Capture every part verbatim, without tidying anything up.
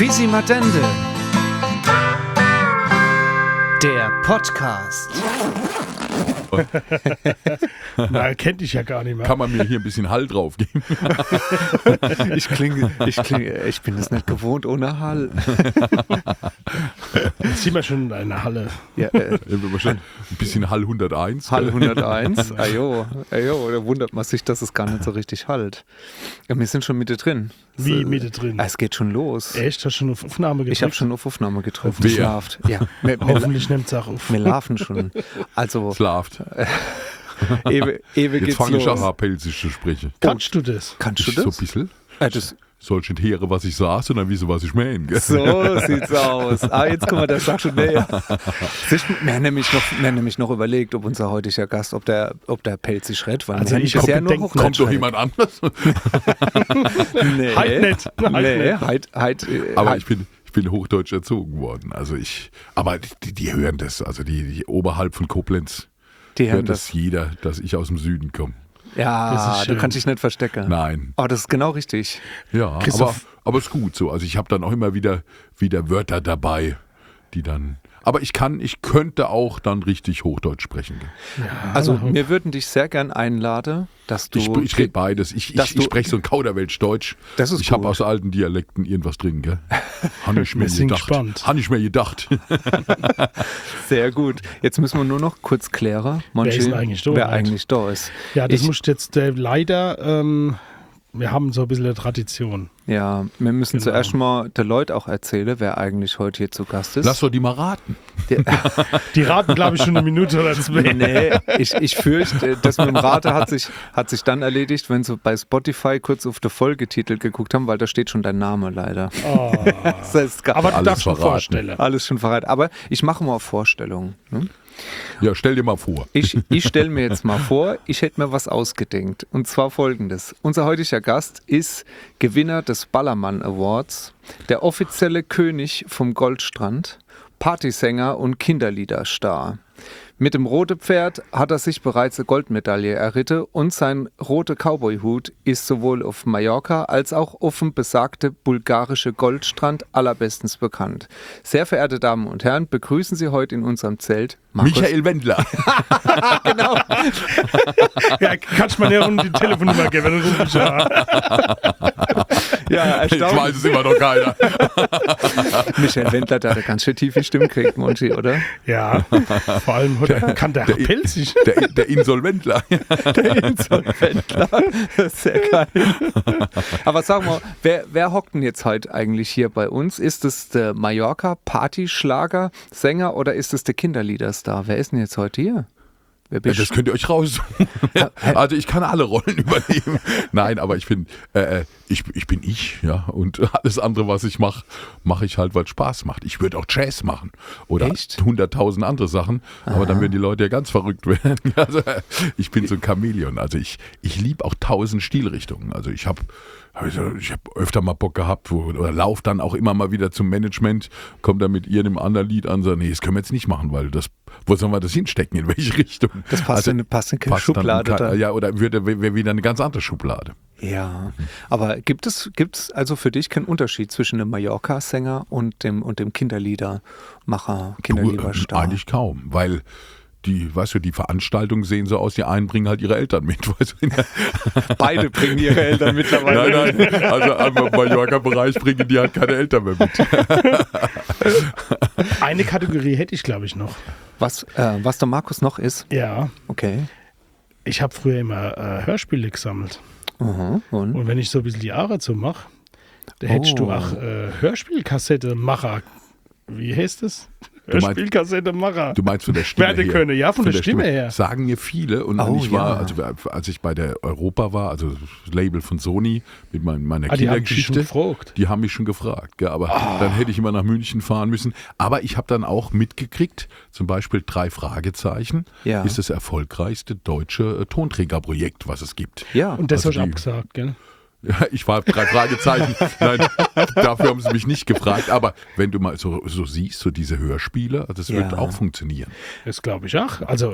Quisimadende. Der Podcast. Na, kennt dich ja gar nicht mehr. Kann man mir hier ein bisschen Hall drauf geben? Ich klinge, ich klinge, ich bin es nicht gewohnt ohne Hall. Jetzt sind wir schon in einer Halle. Ja, äh, Schon ein bisschen Hall hunderteins. Hall hunderteins. Ajo, ajo, da wundert man sich, dass es gar nicht so richtig hallt. Ja, wir sind schon Mitte drin. Wie Mitte drin? Es geht schon los. Echt? Hast du schon auf Aufnahme gedrückt? Ich habe schon auf Aufnahme gedrückt. Wer? Schlaft. Ja, wir, wir, Hoffentlich nimmt es auch auf. wir laufen schon. Also, Schlaft. Ewe, Ewe Jetzt geht's fange ich los. auch an, pelzig zu sprechen. Kannst du das? Kannst Ich du so das? ein bisschen. Äh, das Soll ich nicht hören, was ich sage, sondern wissen, was ich meine. Gell? So sieht's aus. Ah, jetzt guck mal, der sagt schon näher. Wir haben nämlich noch, wir haben nämlich noch überlegt, ob unser heutiger Gast, ob der, ob der pelzig redet, weil Also wir haben ich bisher hab nur gedenkt, Hochdeutsch Kommt doch redet. jemand anders. Nee. Halt nicht. Halt Nee, nicht. halt, halt, äh, Aber halt. ich bin, ich bin hochdeutsch erzogen worden. Also ich, aber die, die hören das. Also die, die oberhalb von Koblenz Die hören hört das das. jeder, dass ich aus dem Süden komme. Ja, Das ist du schön. kannst dich nicht verstecken. Nein. Oh, das ist genau richtig. Ja, aber, Christoph- aber ist gut so. Also ich habe dann auch immer wieder, wieder Wörter dabei, die dann. Aber ich kann, ich könnte auch dann richtig Hochdeutsch sprechen. Also, wir würden dich sehr gern einladen, dass du. Ich, ich rede beides. Ich, dass ich, du- ich spreche so ein Kauderwelsch-Deutsch. Das ist Ich habe gut. aus alten Dialekten irgendwas drin, gell? Habe ich mir Wir sind gedacht. gespannt. Habe ich mir gedacht. Sehr gut. Jetzt müssen wir nur noch kurz klären, Monchi, ist denn eigentlich da? wer eigentlich da ist. Ja, das Ich- musst jetzt äh, leider, ähm, wir haben so ein bisschen eine Tradition. Ja, wir müssen Genau. zuerst mal der Leute auch erzählen, wer eigentlich heute hier zu Gast ist. Lass doch die mal raten. Die raten, glaube ich, schon eine Minute oder zwei. Nee, ich, ich fürchte, das mit dem Rate hat sich, hat sich dann erledigt, wenn sie bei Spotify kurz auf den Folgetitel geguckt haben, weil da steht schon dein Name leider. Oh. Das heißt, gar- Aber du Alles darfst schon verraten. vorstellen. alles schon verraten. Aber ich mache mal Vorstellungen. Ne? Ja, stell dir mal vor. Ich, ich stelle mir jetzt mal vor, ich hätte mir was ausgedenkt. Und zwar folgendes. Unser heutiger Gast ist Gewinner des Ballermann Awards, der offizielle König vom Goldstrand, Partysänger und Kinderliederstar. Mit dem roten Pferd hat er sich bereits eine Goldmedaille erritten und sein roter Cowboyhut ist sowohl auf Mallorca als auch auf dem besagten bulgarische Goldstrand allerbestens bekannt. Sehr verehrte Damen und Herren, begrüßen Sie heute in unserem Zelt Markus. Michael Wendler. Genau. Ja, kannst du mir ja die Telefonnummer geben, dann ruf ich an. Ja, Jetzt weiß erstaunlich. es immer noch keiner. Michael Wendler, der hat eine ganz schön tiefe Stimme gekriegt, Monchi, oder? Ja, vor allem heute kann der, der- pelzig. Der, der Insolventler. Der Insolventler. Sehr geil. Aber sag mal, wer, wer hockt denn jetzt heute eigentlich hier bei uns? Ist es der Mallorca-Partyschlager-Sänger oder ist es der Kinderliederstar? Wer ist denn jetzt heute hier? Wer Ja, bist das könnt ihr euch raussuchen. Also ich kann alle Rollen übernehmen. Nein, aber ich bin, äh, äh, ich, ich bin ich, ja. Und alles andere, was ich mache, mache ich halt, weil es Spaß macht. Ich würde auch Jazz machen oder Echt? hunderttausend andere Sachen, aber dann würden die Leute ja ganz verrückt werden. Also, äh, ich bin so ein Chamäleon. Also ich, ich liebe auch tausend Stilrichtungen. Also ich habe Also ich habe öfter mal Bock gehabt, wo, oder lauf dann auch immer mal wieder zum Management, kommt dann mit irgendeinem anderen Lied an, sagt, nee, das können wir jetzt nicht machen, weil das, wo sollen wir das hinstecken, in welche Richtung? Das passt in- passt in keine passt dann Schublade in kein- da. Ja, oder würde wäre wieder eine ganz andere Schublade. Ja, aber gibt es, gibt es also für dich keinen Unterschied zwischen dem Mallorca-Sänger und dem, und dem Kinderliedermacher, Du, Kinderliederstar? äh, eigentlich kaum, weil die, weißt du, die Veranstaltungen sehen so aus, die einen bringen halt ihre Eltern mit. Weißt du? Beide bringen ihre Eltern mittlerweile. Nein, nein, also am Mallorca-Bereich bringen die halt keine Eltern mehr mit. Eine Kategorie hätte ich, glaube ich, noch. Was, äh, was der Markus noch ist, Ja, okay. ich habe früher immer äh, Hörspiele gesammelt. Mhm. Und? Und wenn ich so ein bisschen die Jahre so mache, da hättest Oh. du auch äh, Hörspielkassette-Macher. Wie heißt das? meinst- Hörspielkassette-Macher. Du meinst von der Stimme Werde her? können, ja, von der Stimme her. Sagen mir viele. Und Oh, ich war, ja. also als ich bei der Europa war, also das Label von Sony mit mein, meiner Ah, die haben dich schon Kindergeschichte, gefragt. die haben mich schon gefragt. Gell, aber Ah. dann hätte ich immer nach München fahren müssen. Aber ich habe dann auch mitgekriegt, zum Beispiel drei Fragezeichen Ja. ist das erfolgreichste deutsche äh, Tonträgerprojekt, was es gibt. Ja. Und das Also habe ich die- abgesagt, gell? Ja, ich war drei Fragezeichen. Nein, dafür haben sie mich nicht gefragt. Aber wenn du mal so, so siehst, so diese Hörspiele, das wird Ja. auch funktionieren. Das glaube ich auch. Also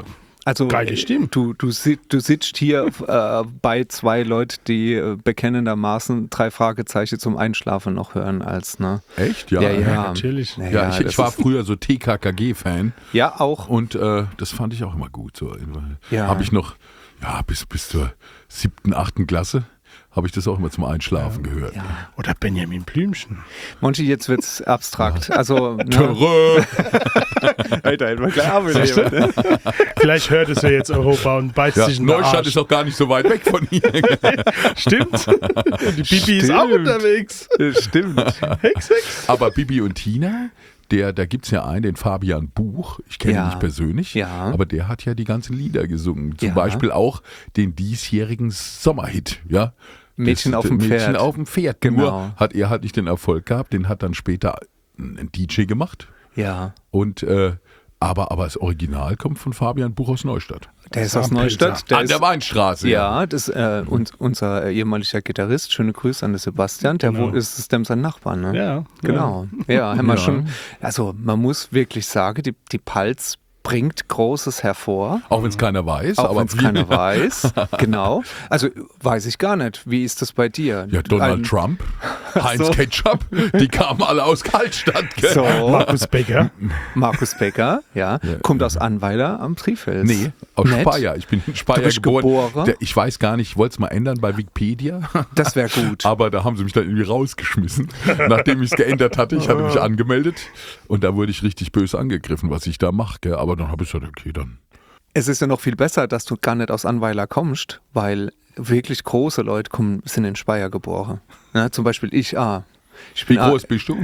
Also Geile äh, Stimme. du, du, si- du sitzt hier äh, bei zwei Leuten, die äh, bekennendermaßen drei Fragezeichen zum Einschlafen noch hören als, ne? Echt? Ja, Ja, ja. natürlich. Naja, Ja, ich, das ich war ist- früher so T K K G-Fan Ja, auch. und äh, das fand ich auch immer gut. So. Ja. Habe ich noch, ja, bis, bis zur siebten, achten Klasse habe ich das auch immer zum Einschlafen gehört. Ja. Oder Benjamin Blümchen. Monchi, jetzt wird's abstrakt. Also, ne? Törö. Alter, hätten wir gleich Arbeit, ne? Vielleicht hört es ja jetzt Europa und beißt Ja, sich in den Neustadt Arsch. ist doch gar nicht so weit weg von hier. Stimmt. Die Bibi ist auch Stimmt. unterwegs. Stimmt. Hex, Hex. Aber Bibi und Tina, der, da gibt es ja einen, den Fabian Buch. Ich kenne Ja. ihn nicht persönlich, Ja. aber der hat ja die ganzen Lieder gesungen. Zum Ja. Beispiel auch den diesjährigen Sommerhit, ja. Mädchen Das- auf dem Mädchen Pferd. auf dem Pferd. Genau. Nur hat er halt nicht den Erfolg gehabt, den hat dann später ein D J gemacht. Ja. Und äh, aber, aber das Original kommt von Fabian Buch aus Neustadt. Der ist aus Am Neustadt. Pilzer. Der An ist, der Weinstraße. ja, das äh, und, unser ehemaliger Gitarrist, schöne Grüße an den Sebastian, der Genau. wo ist es dem sein Nachbar, ne? Ja. Genau. Ja, haben wir Ja. schon. Also man muss wirklich sagen, die, die Palz bringt Großes hervor. Auch wenn es keiner weiß. Auch aber wenn es keiner weiß. Genau. Also weiß ich gar nicht. Wie ist das bei dir? Ja, Donald Ein- Trump, Heinz so. Ketchup, die kamen alle aus Kaltstadt. Gell? So, Markus Becker. Markus Becker, ja, Ja. kommt aus Anweiler am Trifels. Nee, aus Nett. Speyer. Ich bin in Speyer Du bist geboren. geboren? Der, ich weiß gar nicht, ich wollte es mal ändern bei Wikipedia. Das wäre gut. Aber da haben sie mich dann irgendwie rausgeschmissen, nachdem ich es geändert hatte. Ich hatte mich angemeldet und da wurde ich richtig böse angegriffen, was ich da mache. Aber dann habe ich gesagt, okay, dann. Es ist ja noch viel besser, dass du gar nicht aus Anweiler kommst, weil wirklich große Leute kommen, sind in Speyer geboren. Ja, zum Beispiel ich, ah. Ich Wie bin groß bist du?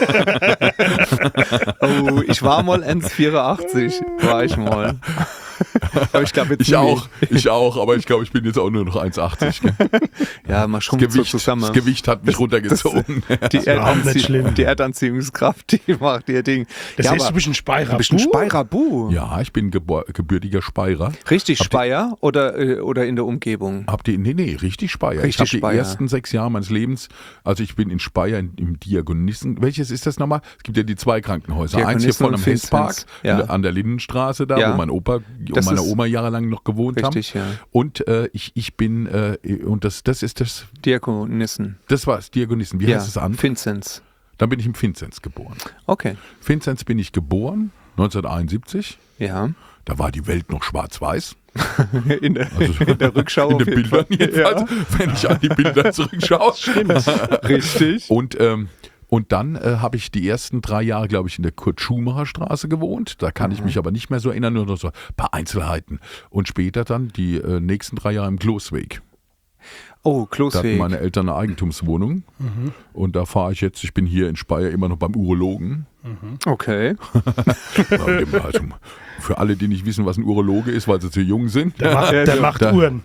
Oh, ich war mal eins Komma vierundachtzig, war ich mal. Aber ich glaube jetzt Ich nie. auch, ich auch, aber ich glaube, ich bin jetzt auch nur noch eins Komma achtzig. gell? Ja, mal Das schon so Gewicht, zusammen. das Gewicht hat mich runtergezogen. Die, überhaupt nicht Erdanzie schlimm. die Erdanziehungskraft, die macht ihr Ding. Das ja, heißt, aber du bist ein Speyerer. du bist ein Buh? Speyerer Bu. Ja, ich bin gebor- gebürtiger Speyerer. Richtig Habt ihr- Speyer oder, äh, oder in der Umgebung? Habt ihr, nee, nee, richtig Speyer. Richtig ich habe die Speyer. ersten sechs Jahre meines Lebens, also ich bin in Speyer in, im Diagonissen. Welches ist das nochmal? Es gibt ja die zwei Krankenhäuser. Eins hier Diagonissen vorne und am Hesspark, Vinzenz. Ja. in- an der Lindenstraße da, Ja. wo mein Opa und Das meine ist- Oma jahrelang noch gewohnt Richtig, haben. ja. Und äh, ich, ich bin, äh, und das, das ist das, Diakonissen. das war es, Diagonissen. Wie Ja, heißt es an? Vinzenz. Dann bin ich im Vinzenz geboren. Okay. Vinzenz bin ich geboren, neunzehnhunderteinundsiebzig. Ja. Da war die Welt noch schwarz-weiß. In der, Also in der Rückschau in auf den jeden Bildern Fall. jedenfalls, wenn ich an die Bilder zurückschaue. Ja. Richtig. Und, ähm, und dann äh, habe ich die ersten drei Jahre, glaube ich, in der Kurt-Schumacher-Straße gewohnt. Da kann ich mich aber nicht mehr so erinnern, nur noch so ein paar Einzelheiten. Und später dann die äh, nächsten drei Jahre im Klosweg. Oh, Da hatten Klosweg. meine Eltern eine Eigentumswohnung. Und da fahre ich jetzt, ich bin hier in Speyer immer noch beim Urologen. Okay. Also, für alle, die nicht wissen, was ein Urologe ist, weil sie zu jung sind, Der macht, der macht Da- Uhren.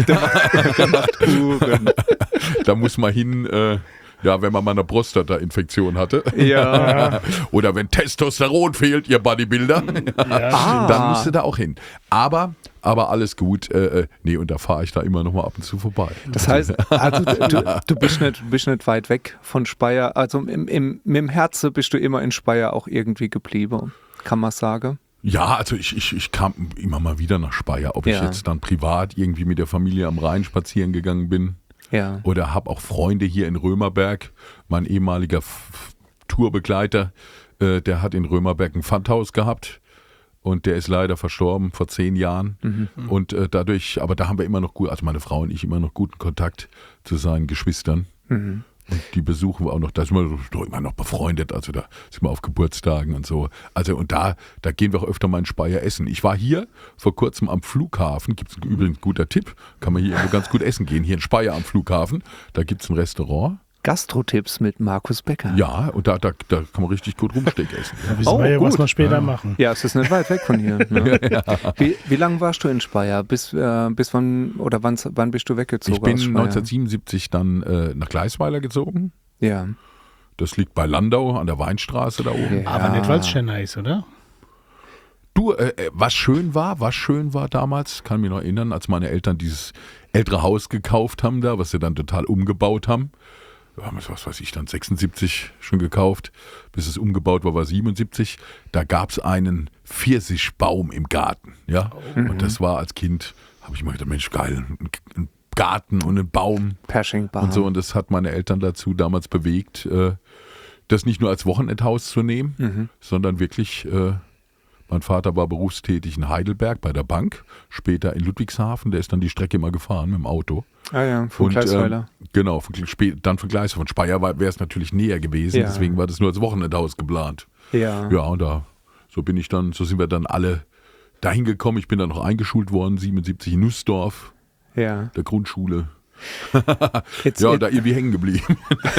Der macht Uhren. da muss man hin, äh, ja, wenn man mal eine Prostata-Infektion hatte. Ja. Oder wenn Testosteron fehlt, ihr Bodybuilder. Ja, Ah. Dann musst du da auch hin. Aber, aber alles gut. Äh, äh, nee, und da fahre ich da immer noch mal ab und zu vorbei. Das heißt, also du, du bist, nicht, bist nicht weit weg von Speyer. Also im, im, mit dem Herzen bist du immer in Speyer auch irgendwie geblieben, kann man sagen. Ja, also ich, ich, ich kam immer mal wieder nach Speyer. Ob ich Ja. jetzt dann privat irgendwie mit der Familie am Rhein spazieren gegangen bin Ja. oder habe auch Freunde hier in Römerberg. Mein ehemaliger F- Tourbegleiter, äh, der hat in Römerberg ein Pfandhaus gehabt. Und der ist leider verstorben vor zehn Jahren. Mhm. Und äh, dadurch, aber da haben wir immer noch gut, also meine Frau und ich immer noch guten Kontakt zu seinen Geschwistern. Mhm. Und die besuchen wir auch noch, da sind wir doch immer noch befreundet, also da sind wir auf Geburtstagen und so. Also und da, da gehen wir auch öfter mal in Speyer essen. Ich war hier vor kurzem am Flughafen, gibt es übrigens ein guter Tipp, kann man hier irgendwo ganz gut essen gehen, hier in Speyer am Flughafen, da gibt es ein Restaurant. Gastrotipps mit Markus Becker. Ja, und da, da, da kann man richtig gut Rumsteak essen. Da wissen Oh, wir ja, gut. was wir später machen. Ja, es ist nicht weit weg von hier. Ne? Wie, wie lange warst du in Speyer? Bis, äh, bis wann oder wann, wann bist du weggezogen? Ich bin aus Speyer? neunzehnhundertsiebenundsiebzig dann äh, nach Gleisweiler gezogen. Ja. Das liegt bei Landau an der Weinstraße da oben. Ja. Aber nicht, weil es Chennai ist, oder? Du, äh, äh, was schön war, was schön war damals, kann mich noch erinnern, als meine Eltern dieses ältere Haus gekauft haben da, was sie dann total umgebaut haben. haben wir, was weiß ich, dann sechsundsiebzig schon gekauft, bis es umgebaut war, war siebenundsiebzig. Da gab es einen Pfirsichbaum im Garten, ja. Mhm. Und das war als Kind, habe ich mal gedacht, Mensch, geil, ein, ein Garten und ein Baum. Pershingbaum. Und so, und das hat meine Eltern dazu damals bewegt, äh, das nicht nur als Wochenendhaus zu nehmen, mhm. sondern wirklich, äh, mein Vater war berufstätig in Heidelberg bei der Bank, später in Ludwigshafen, der ist dann die Strecke immer gefahren mit dem Auto. Ah ja, von und, Gleisweiler. Ähm, genau, von, dann von Gleisweiler. Von Speyer wäre es natürlich näher gewesen, ja. Deswegen war das nur als Wochenendhaus geplant. Ja. Ja, und da, so bin ich dann, so sind wir dann alle dahin gekommen. Ich bin dann noch eingeschult worden, siebenundsiebzig in Nussdorf, ja. der Grundschule. Jetzt, ja, jetzt, da irgendwie hängen geblieben.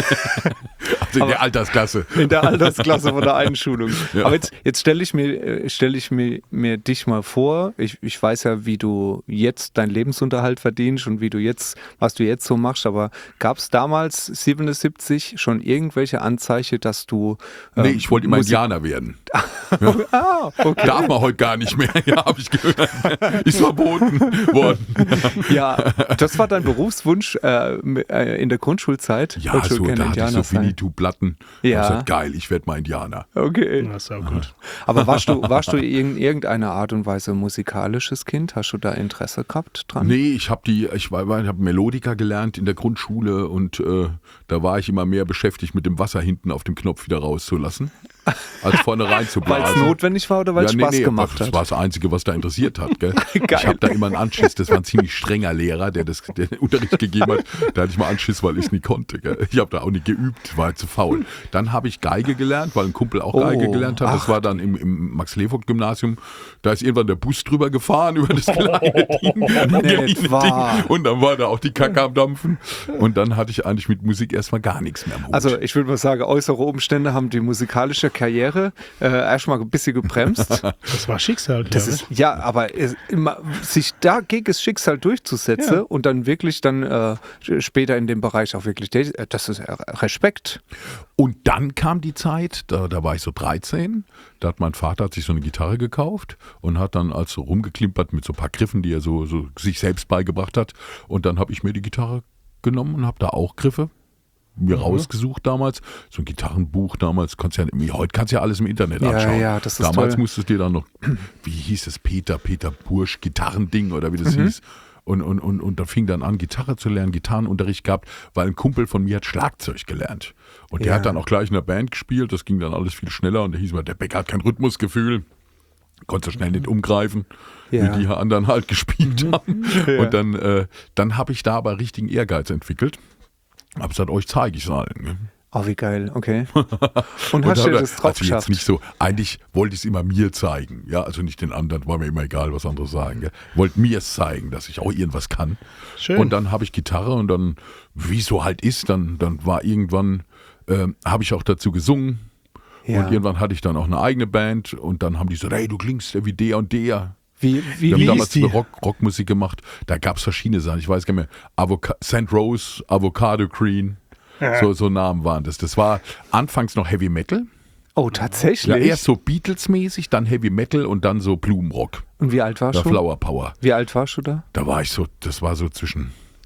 Also in der Altersklasse. In der Altersklasse von der Einschulung. Ja. Aber jetzt, jetzt stelle ich, mir, stell ich mir, mir dich mal vor, ich, ich weiß ja, wie du jetzt deinen Lebensunterhalt verdienst und wie du jetzt, was du jetzt so machst, aber gab es damals siebenundsiebzig schon irgendwelche Anzeichen, dass du ähm, Nee, ich wollte immer Musik- Indianer werden. Ja. Ah, okay. Darf man heute gar nicht mehr, ja, habe ich gehört. Ist verboten worden. Ja, das war dein Berufswunsch äh, in der Grundschulzeit? Ja, so, da hatte ich so Winnetou-Platten. Ja. Ich gesagt, geil, ich werde mal Indianer. Okay. Das ist auch gut. Aber warst du, warst du in irgendeiner Art und Weise musikalisches Kind? Hast du da Interesse gehabt dran? Nee, ich habe die, ich war, ich habe Melodika gelernt in der Grundschule und äh, da war ich immer mehr beschäftigt, mit dem Wasser hinten auf dem Knopf wieder rauszulassen, als vorne rein zu blasen. Weil es notwendig war oder weil es ja, Spaß nee, nee, gemacht das hat? Das war das Einzige, was da interessiert hat. Gell? Ich habe da immer einen Anschiss, das war ein ziemlich strenger Lehrer, der, das, der den Unterricht gegeben hat. Da hatte ich mal Anschiss, weil ich es nie konnte. Gell? Ich habe da auch nicht geübt, war zu faul. Dann habe ich Geige gelernt, weil ein Kumpel auch Geige oh, gelernt hat. Das ach. war dann im, im Max-Leopold-Gymnasium. Da ist irgendwann der Bus drüber gefahren, über das kleine Ding, nee, Ding. Und dann war da auch die Kacke am Dampfen. Und dann hatte ich eigentlich mit Musik erstmal gar nichts mehr am Hut. Also ich würde mal sagen, äußere Umstände haben die musikalische Karriere äh, erstmal ein bisschen gebremst. Das war Schicksal. Das ist, ja, aber es, immer, sich da gegen das Schicksal durchzusetzen ja. und dann wirklich dann äh, später in dem Bereich auch wirklich, das ist Respekt. Und dann kam die Zeit, da, da war ich so dreizehn, da hat mein Vater hat sich so eine Gitarre gekauft und hat dann also rumgeklimpert mit so ein paar Griffen, die er so, so sich selbst beigebracht hat. Und dann habe ich mir die Gitarre genommen und habe da auch Griffe mir mhm. rausgesucht damals. So ein Gitarrenbuch damals, kannst ja, heute kannst du ja alles im Internet anschauen. Ja, ja, das ist damals toll. Musstest du dir dann noch, wie hieß es, Peter, Peter Bursch, Gitarrending oder wie das mhm. hieß. Und, und, und, und da fing dann an, Gitarre zu lernen, Gitarrenunterricht gehabt, weil ein Kumpel von mir hat Schlagzeug gelernt. Und der ja. hat dann auch gleich in der Band gespielt, das ging dann alles viel schneller und der hieß mal, der Becker hat kein Rhythmusgefühl. Konnte so schnell nicht umgreifen, ja. wie die anderen halt gespielt haben. Ja. Und dann, äh, dann habe ich da aber richtigen Ehrgeiz entwickelt. Hab gesagt, euch zeige ich es allen. Oh, wie geil, okay. Und hast du das drauf also geschafft? Jetzt nicht so, eigentlich wollte ich es immer mir zeigen, ja, also nicht den anderen, war mir immer egal, was andere sagen. Ja. Wollte mir es zeigen, dass ich auch irgendwas kann. Schön. Und dann habe ich Gitarre und dann, wie es so halt ist, dann, dann war irgendwann, äh, habe ich auch dazu gesungen. Ja. Und irgendwann hatte ich dann auch eine eigene Band und dann haben die so, hey, du klingst ja wie der und der. Wie, wie, wir haben wie damals die? Rock, Rockmusik gemacht, da gab es verschiedene Sachen, ich weiß gar nicht mehr, Avoca- Saint Rose, Avocado Green. So, so Namen waren das. Das war anfangs noch Heavy Metal. Oh, tatsächlich? Ja, erst so Beatles-mäßig, dann Heavy Metal und dann so Blumenrock. Und wie alt warst da du? Flower Power. Wie alt warst du da? Da war ich so, das war so zwischen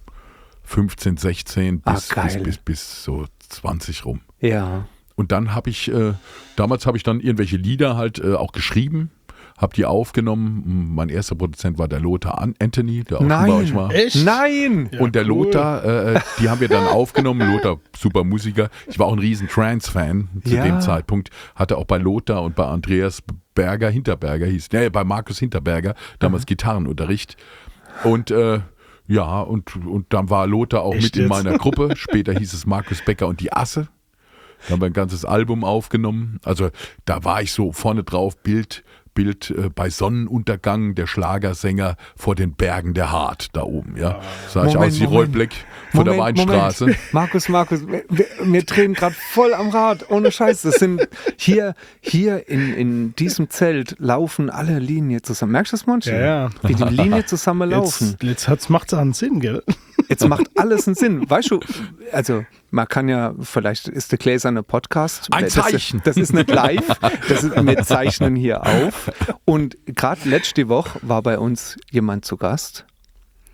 fünfzehn, sechzehn bis, ah, bis, bis, bis so zwanzig rum. Ja. Und dann habe ich, äh, damals habe ich dann irgendwelche Lieder halt äh, auch geschrieben. Hab die aufgenommen. Mein erster Produzent war der Lothar Anthony, der auch Nein, bei euch war. Echt? Nein! Ja, und der cool. Lothar, äh, die haben wir dann aufgenommen. Lothar, super Musiker. Ich war auch ein riesen Trance-Fan zu ja. dem Zeitpunkt. Hatte auch bei Lothar und bei Andreas Berger, Hinterberger hieß, nee, bei Markus Hinterberger, damals mhm. Gitarrenunterricht. Und äh, ja, und, und dann war Lothar auch Echt mit in jetzt? meiner Gruppe. Später hieß es Markus Becker und die Asse. Da haben wir ein ganzes Album aufgenommen. Also da war ich so vorne drauf, Bild, Bild äh, bei Sonnenuntergang, der Schlagersänger vor den Bergen der Hart da oben. Ja, sah Moment, ich aus wie Moment. Rollbleck von Moment, der Weinstraße. Moment. Markus, Markus, wir, wir drehen gerade voll am Rad, ohne Scheiß. Das sind hier, hier in, in diesem Zelt laufen alle Linien zusammen. Merkst du das manchmal? Ja, ja. Wie die Linien zusammen laufen. Jetzt, jetzt macht es einen Sinn, gell? Jetzt macht alles einen Sinn. Weißt du, also man kann ja, vielleicht ist der gläserne Podcast. Ein das, Zeichen. Das ist nicht live, das ist, wir zeichnen hier auf. Und gerade letzte Woche war bei uns jemand zu Gast,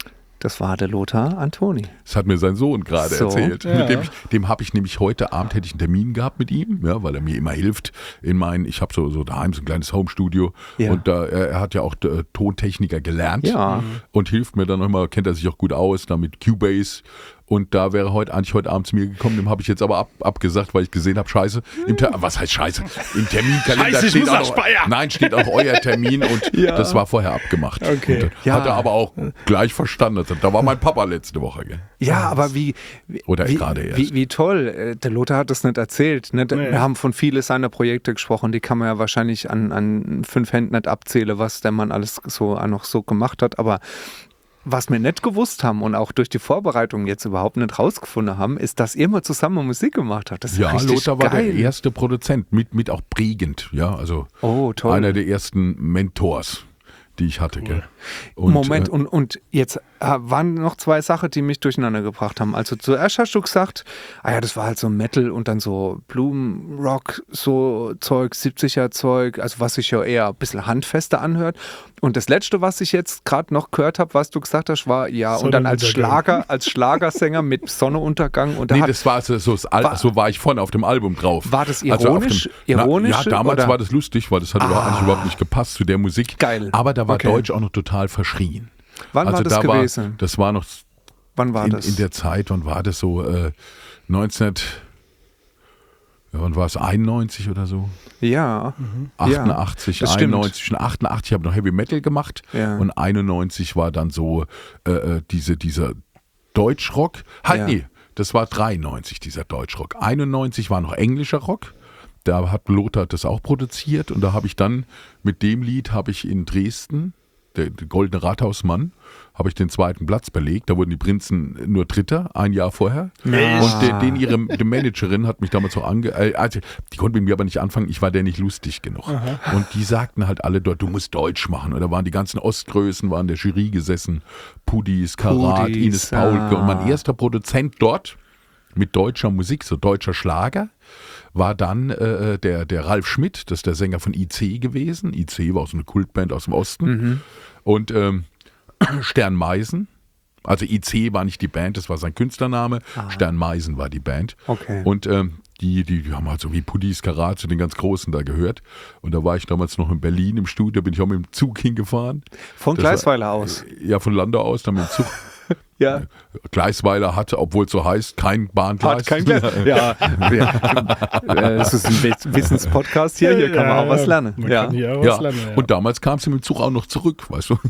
Das war der Lothar Antoni. Das hat mir sein Sohn gerade So, erzählt. ja. Mit dem, ich- dem habe ich nämlich heute Abend hätte ich einen Termin gehabt mit ihm, ja, weil er mir immer hilft in meinen, ich habe so, so daheim so ein kleines Homestudio Ja. und da, er, er hat ja auch äh, Tontechniker gelernt Ja. und hilft mir dann nochmal, kennt er sich auch gut aus, da mit Cubase. Und da wäre heute eigentlich heute Abend zu mir gekommen, dem habe ich jetzt aber ab, abgesagt, weil ich gesehen habe, scheiße, im Ter- was heißt scheiße? Im Terminkalender Scheiße, ich steht muss auch nach noch, Speyer. nein, steht auch euer Termin und Ja. das war vorher abgemacht. Okay. Und, äh, Ja. Hat er aber auch gleich verstanden. Also, da war mein Papa letzte Woche. Gell? Ja, aber wie, wie, Oder wie, gerade erst. wie, wie toll. Äh, Der Lothar hat das nicht erzählt. Ne? Nee. Wir haben von vielen seiner Projekte gesprochen, die kann man ja wahrscheinlich an, an fünf Händen nicht abzählen, was der Mann alles so auch noch so gemacht hat. Aber was wir nicht gewusst haben und auch durch die Vorbereitung jetzt überhaupt nicht rausgefunden haben, ist, dass ihr mal zusammen Musik gemacht habt. Das ist Ja, richtig Lothar war geil. der erste Produzent, mit, mit auch prägend. Ja, also Oh, toll. einer der ersten Mentors, die ich hatte. Gell? Und, Moment, äh, und, und jetzt äh, waren noch zwei Sachen, die mich durcheinander gebracht haben. Also zuerst hast du gesagt, ah ja, das war halt so Metal und dann so Blumenrock, so Zeug, siebziger Zeug, also was sich ja eher ein bisschen handfester anhört. Und das Letzte, was ich jetzt gerade noch gehört habe, was du gesagt hast, war ja, und dann als Sonnenuntergang. Schlager, als Schlagersänger mit Sonneuntergang. Und da Nee, hat, das war so, so, das Al- War- so war ich vorne auf dem Album drauf. War das Also auf ironisch? dem, na, Ironisch, ja, damals oder? war das lustig, weil das hat überhaupt- eigentlich überhaupt nicht gepasst zu der Musik. Geil. Aber da war Okay. Deutsch auch noch total verschrien. wann also war das da gewesen? War, das war noch wann war in, das? in der Zeit, wann war das so? Äh, neunzehn, ja, wann war es? einundneunzig oder so? ja. achtundachtzig, das stimmt. einundneunzig. Schon achtundachtzig habe ich noch Heavy Metal gemacht Ja. und einundneunzig war dann so äh, äh, diese, dieser Deutschrock. Halt, Ja. nee, das war dreiundneunzig, dieser Deutschrock. einundneunzig war noch englischer Rock. Da hat Lothar das auch produziert und da habe ich dann mit dem Lied habe ich in Dresden, der, der Goldene Rathausmann, habe ich den zweiten Platz belegt. Da wurden die Prinzen nur Dritter, ein Jahr vorher. Echt? Und den, den ihre die Managerin hat mich damals so ange... Äh, also, die konnte mit mir aber nicht anfangen, ich war der nicht lustig genug. Und die sagten halt alle dort, du musst Deutsch machen. Und da waren die ganzen Ostgrößen, waren in der Jury gesessen. Pudis, Karat, Pudis, Ines Paulke. ah. Und mein erster Produzent dort mit deutscher Musik, so deutscher Schlager, war dann äh, der, der Ralf Schmidt, das ist der Sänger von I C gewesen. I C war auch so eine Kultband aus dem Osten. Mhm. Und ähm, Stern Meisen, also I C war nicht die Band, das war sein Künstlername. Stern Meisen war die Band. Ah. Okay. Und ähm, die, die, die haben halt so wie Pudis, Karat zu den ganz Großen da gehört. Und da war ich damals noch in Berlin im Studio, bin ich auch mit dem Zug hingefahren. Von Das war- Gleisweiler aus. Ja, von Landau aus, dann mit dem Zug. Ja. Gleisweiler hatte, obwohl es so heißt, kein Bahngleis. Hat kein Gleis. Ja, ja. Äh, das ist ein Wiss- Wissenspodcast hier, hier kann man auch was lernen. Man Ja. kann hier auch Ja, was lernen, ja. und damals kam sie mit dem Zug auch noch zurück, weißt du.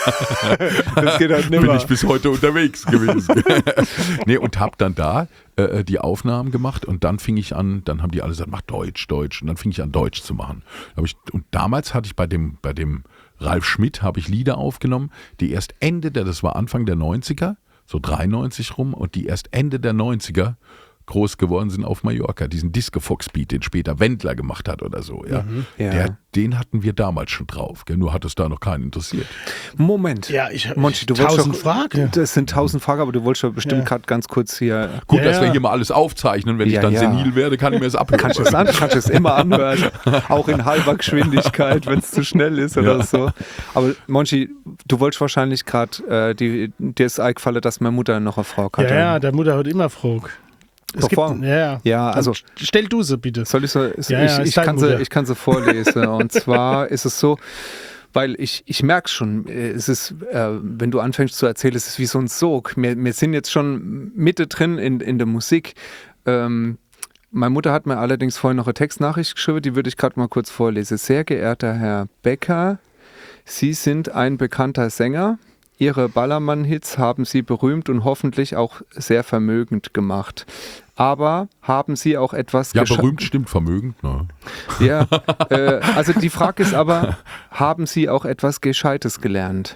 Das geht halt Bin nimmer. ich bis heute unterwegs gewesen. Nee, und hab dann da äh, die Aufnahmen gemacht und dann fing ich an, dann haben die alle gesagt, mach Deutsch, Deutsch. Und dann fing ich an, Deutsch zu machen. Hab ich, und damals hatte ich bei dem, bei dem Ralf Schmidt, habe ich Lieder aufgenommen, die erst Ende der, das war Anfang der neunziger, so dreiundneunzig rum, und die erst Ende der neunziger groß geworden sind auf Mallorca. Diesen Disco-Fox-Beat, den später Wendler gemacht hat oder so. Ja. Ja. Der, den hatten wir damals schon drauf. Gell? Nur hat es da noch keinen interessiert. Moment. Ja, ich- Monchi, du wolltest tausend doch, Fragen. Das sind tausend Fragen, aber du wolltest doch bestimmt Ja. gerade ganz kurz hier. Gut, Ja, dass wir ja. hier mal alles aufzeichnen. Wenn Ja, ich dann ja. senil werde, kann ich mir das abhören. Kannst du es an, kannst du es immer anhören, auch in halber Geschwindigkeit, wenn es zu schnell ist oder Ja. so. Aber Monchi, du wolltest wahrscheinlich gerade, äh, die- dir ist eingefallen, dass meine Mutter noch eine Frau hatte. Ja, ja, der Mutter hat immer Frage. Es gibt, Bevor- ja, ja. Ja, Dann also- stell du sie bitte. Soll ich so? Ist, Ja, ja, ich, ist ich, deine kann sie, Mutter. ich kann sie vorlesen. Und zwar ist es so, weil ich, ich merke schon, äh, es ist, äh, wenn du anfängst zu erzählen, es ist wie so ein Sog. Wir, wir sind jetzt schon mittendrin in, in der Musik. Ähm, meine Mutter hat mir allerdings vorhin noch eine Textnachricht geschrieben, die würde ich gerade mal kurz vorlesen. Sehr geehrter Herr Becker, Sie sind ein bekannter Sänger. Ihre Ballermann-Hits haben Sie berühmt und hoffentlich auch sehr vermögend gemacht. Aber haben Sie auch etwas Ja, gescha- berühmt stimmt vermögend. Ne? Ja, äh, also die Frage ist aber, haben Sie auch etwas Gescheites gelernt?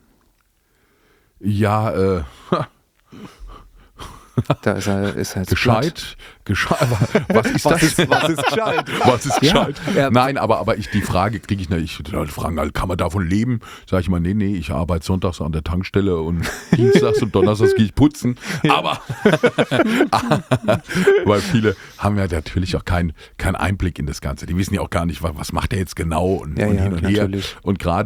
Ja, äh, Da ist er, ist er jetzt gescheit. gescheit. Was ist Was das? ist, was ist gescheit? Was ist Ja, gescheit? ja. Nein, aber, aber ich, die Frage kriege ich nicht. Die Leute fragen halt, kann man davon leben? Sag ich mal, nee, nee, ich arbeite sonntags an der Tankstelle und dienstags und donnerstags gehe ich putzen. Aber, weil viele haben ja natürlich auch keinen keinen Einblick in das Ganze. Die wissen ja auch gar nicht, was, was macht er jetzt genau und, Ja, und ja, hin und her. natürlich. Und gerade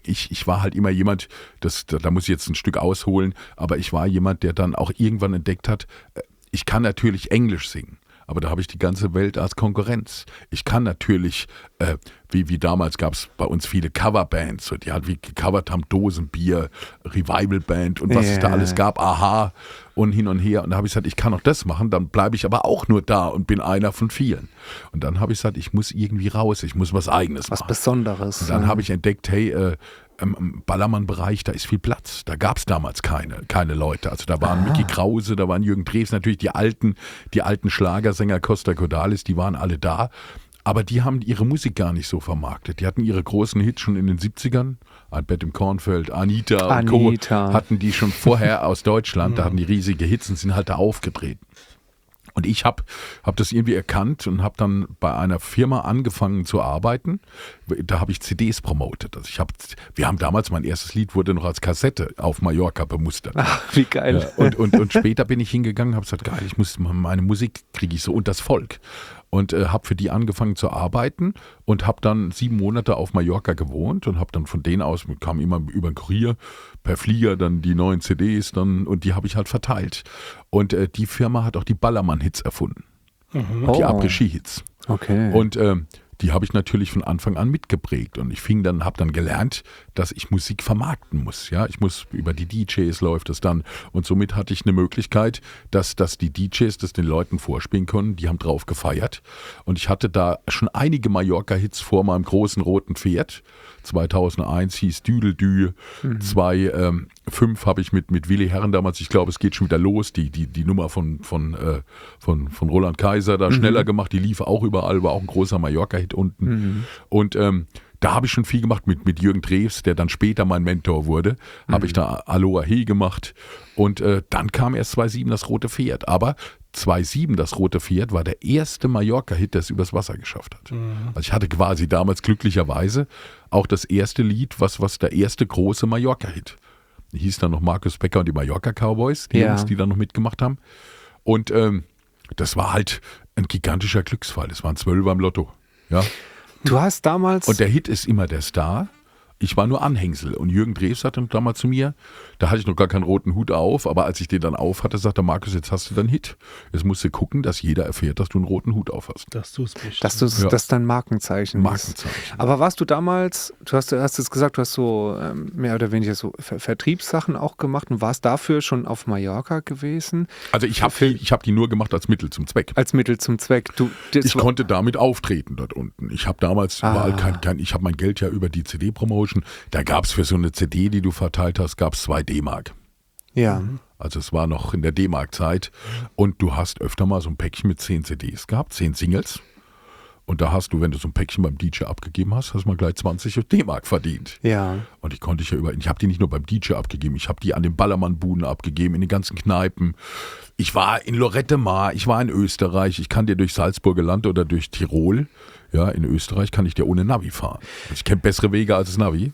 ich, ich war halt immer jemand, das, da, da muss ich jetzt ein Stück ausholen, aber ich war jemand, der dann auch irgendwann entdeckt hat, ich kann natürlich Englisch singen. Aber da habe ich die ganze Welt als Konkurrenz. Ich kann natürlich, äh, wie, wie damals gab es bei uns viele Coverbands, die halt wie gecovert haben, Dosenbier, Revival-Band und was yeah. es da alles gab, Aha und hin und her. Und da habe ich gesagt, ich kann auch das machen, dann bleibe ich aber auch nur da und bin einer von vielen. Und dann habe ich gesagt, ich muss irgendwie raus, ich muss was Eigenes was machen. Was Besonderes. Und dann ja. habe ich entdeckt, hey, äh, im Ballermann-Bereich, da ist viel Platz. Da gab es damals keine, keine Leute. Also da waren ah. Micky Krause, da waren Jürgen Drews, natürlich die alten, die alten Schlagersänger Costa Cordalis, die waren alle da. Aber die haben ihre Musik gar nicht so vermarktet. Die hatten ihre großen Hits schon in den siebzigern. Albert im Kornfeld, Anita, Anita und Co. hatten die schon vorher aus Deutschland. Da hatten die riesige Hits und sind halt da aufgetreten. Und ich habe hab das irgendwie erkannt und habe dann bei einer Firma angefangen zu arbeiten. Da habe ich C Ds promotet. Also ich hab, wir haben damals, mein erstes Lied wurde noch als Kassette auf Mallorca bemustert. Ach, wie geil. Ja, und, und, und später bin ich hingegangen, habe gesagt, geil, ich muss meine Musik kriege ich so und das Volk. Und äh, habe für die angefangen zu arbeiten und habe dann sieben Monate auf Mallorca gewohnt und habe dann von denen aus, kam immer über den Kurier, per Flieger dann die neuen C Ds dann und die habe ich halt verteilt. Und äh, die Firma hat auch die Ballermann-Hits erfunden. Mhm. Die Oh. Après-Ski-Hits. Okay. Und äh, die habe ich natürlich von Anfang an mitgeprägt und ich fing dann, habe dann gelernt, dass ich Musik vermarkten muss. Ja, ich muss über die D Js läuft es dann und somit hatte ich eine Möglichkeit, dass, dass die D Js das den Leuten vorspielen können. Die haben drauf gefeiert und ich hatte da schon einige Mallorca-Hits vor meinem großen roten Pferd. zweitausendeins hieß Düdeldü, mhm. zweitausendfünf habe ich mit, mit Willi Herren damals, ich glaube, es geht schon wieder los, die, die, die Nummer von, von, äh, von, von Roland Kaiser da mhm. schneller gemacht, die lief auch überall, war auch ein großer Mallorca-Hit unten. Mhm. Und ähm, da habe ich schon viel gemacht mit, mit Jürgen Drews, der dann später mein Mentor wurde, mhm. habe ich da Aloha He gemacht und äh, dann kam erst zweitausendsieben das Rote Pferd, aber zweitausendsieben das Rote Pferd war der erste Mallorca-Hit, der es übers Wasser geschafft hat. Mhm. Also ich hatte quasi damals glücklicherweise auch das erste Lied, was, was der erste große Mallorca-Hit. Hieß dann noch Markus Becker und die Mallorca Cowboys, die ja. Jungs, die dann noch mitgemacht haben. Und ähm, das war halt ein gigantischer Glücksfall. Das waren Zwölfer im Lotto. Ja. Du hast damals... Und der Hit ist immer der Star. Ich war nur Anhängsel. Und Jürgen Drews hatte damals zu mir, da hatte ich noch gar keinen roten Hut auf, aber als ich den dann auf hatte, sagte Markus, jetzt hast du deinen Hit. Jetzt musst du gucken, dass jeder erfährt, dass du einen roten Hut auf hast. Dass du es bist. Dass du ja. das dein Markenzeichen ist. Markenzeichen. Aber warst du damals, du hast, hast jetzt gesagt, du hast so ähm, mehr oder weniger so Ver- Vertriebssachen auch gemacht und warst dafür schon auf Mallorca gewesen? Also ich habe die, ich hab die nur gemacht als Mittel zum Zweck. Als Mittel zum Zweck. Du, ich konnte damit auftreten dort unten. Ich habe damals Ah. überall kein, kein, ich habe mein Geld ja über die C D-Promotion, da gab es für so eine C D, die du verteilt hast, gab es zwei D-Mark. Ja. Also es war noch in der D-Mark-Zeit und du hast öfter mal so ein Päckchen mit zehn C Ds gehabt, zehn Singles. Und da hast du, wenn du so ein Päckchen beim D J abgegeben hast, hast du mal gleich zwanzig D-Mark verdient. Ja. Und die konnte ich ja über, ich habe die nicht nur beim D J abgegeben, ich habe die an den Ballermann-Buden abgegeben, in den ganzen Kneipen. Ich war in Lorette Mar, ich war in Österreich, ich kann dir durch Salzburger Land oder durch Tirol, ja, in Österreich kann ich dir ohne Navi fahren. Ich kenne bessere Wege als das Navi.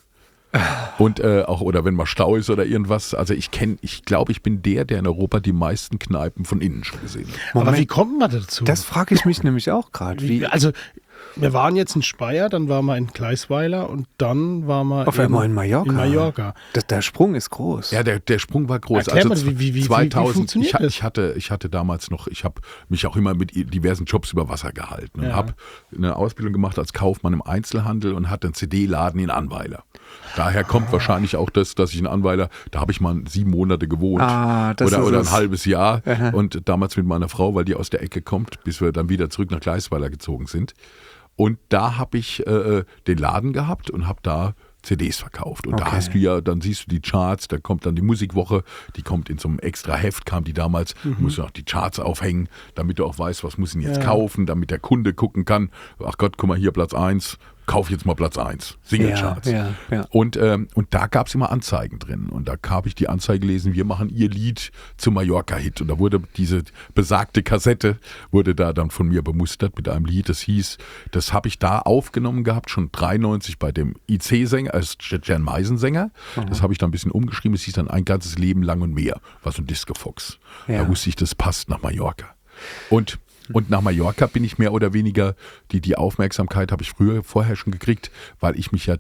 Und äh, auch, oder wenn mal Stau ist oder irgendwas, also ich kenne, ich glaube, ich bin der, der in Europa die meisten Kneipen von innen schon gesehen hat. Aber wie kommt man dazu? Das frage ich mich nämlich auch gerade. Wie, also, wir waren jetzt in Speyer, dann waren wir in Gleisweiler und dann waren wir auf einmal in Mallorca. In Mallorca. Das, der Sprung ist groß. Ja, der, der Sprung war groß. Erklär also mal, wie, wie, zweitausend, wie funktioniert ich, das? ich, hatte, ich hatte damals noch, ich habe mich auch immer mit diversen Jobs über Wasser gehalten und Ja. habe eine Ausbildung gemacht als Kaufmann im Einzelhandel und hatte einen C D-Laden in Anweiler. Daher kommt Ah. wahrscheinlich auch das, dass ich in Anweiler, da habe ich mal sieben Monate gewohnt Ah, das oder, ist oder ein es. halbes Jahr Aha. und damals mit meiner Frau, weil die aus der Ecke kommt, bis wir dann wieder zurück nach Gleisweiler gezogen sind. Und da habe ich äh, den Laden gehabt und habe da C Ds verkauft. Und Okay. da hast du ja, dann siehst du die Charts, da kommt dann die Musikwoche, die kommt in so einem extra Heft, kam die damals, Mhm. musst du auch die Charts aufhängen, damit du auch weißt, was muss ich denn jetzt Ja. kaufen, damit der Kunde gucken kann, ach Gott, guck mal hier Platz eins, kauf jetzt mal Platz eins, Singlecharts. Ja, ja, ja. Und, ähm, und da gab es immer Anzeigen drin. Und da habe ich die Anzeige gelesen, wir machen ihr Lied zum Mallorca-Hit. Und da wurde diese besagte Kassette, wurde da dann von mir bemustert mit einem Lied, das hieß, das habe ich da aufgenommen gehabt, schon dreiundneunzig bei dem I C-Sänger, als Jan Meisen-Sänger. Das habe ich dann ein bisschen umgeschrieben, es hieß dann Ein ganzes Leben lang und mehr, war so ein Disco-Fox. Ja. Da wusste ich, das passt nach Mallorca. Und Und nach Mallorca bin ich mehr oder weniger, die, die Aufmerksamkeit habe ich früher vorher schon gekriegt, weil ich mich ja dann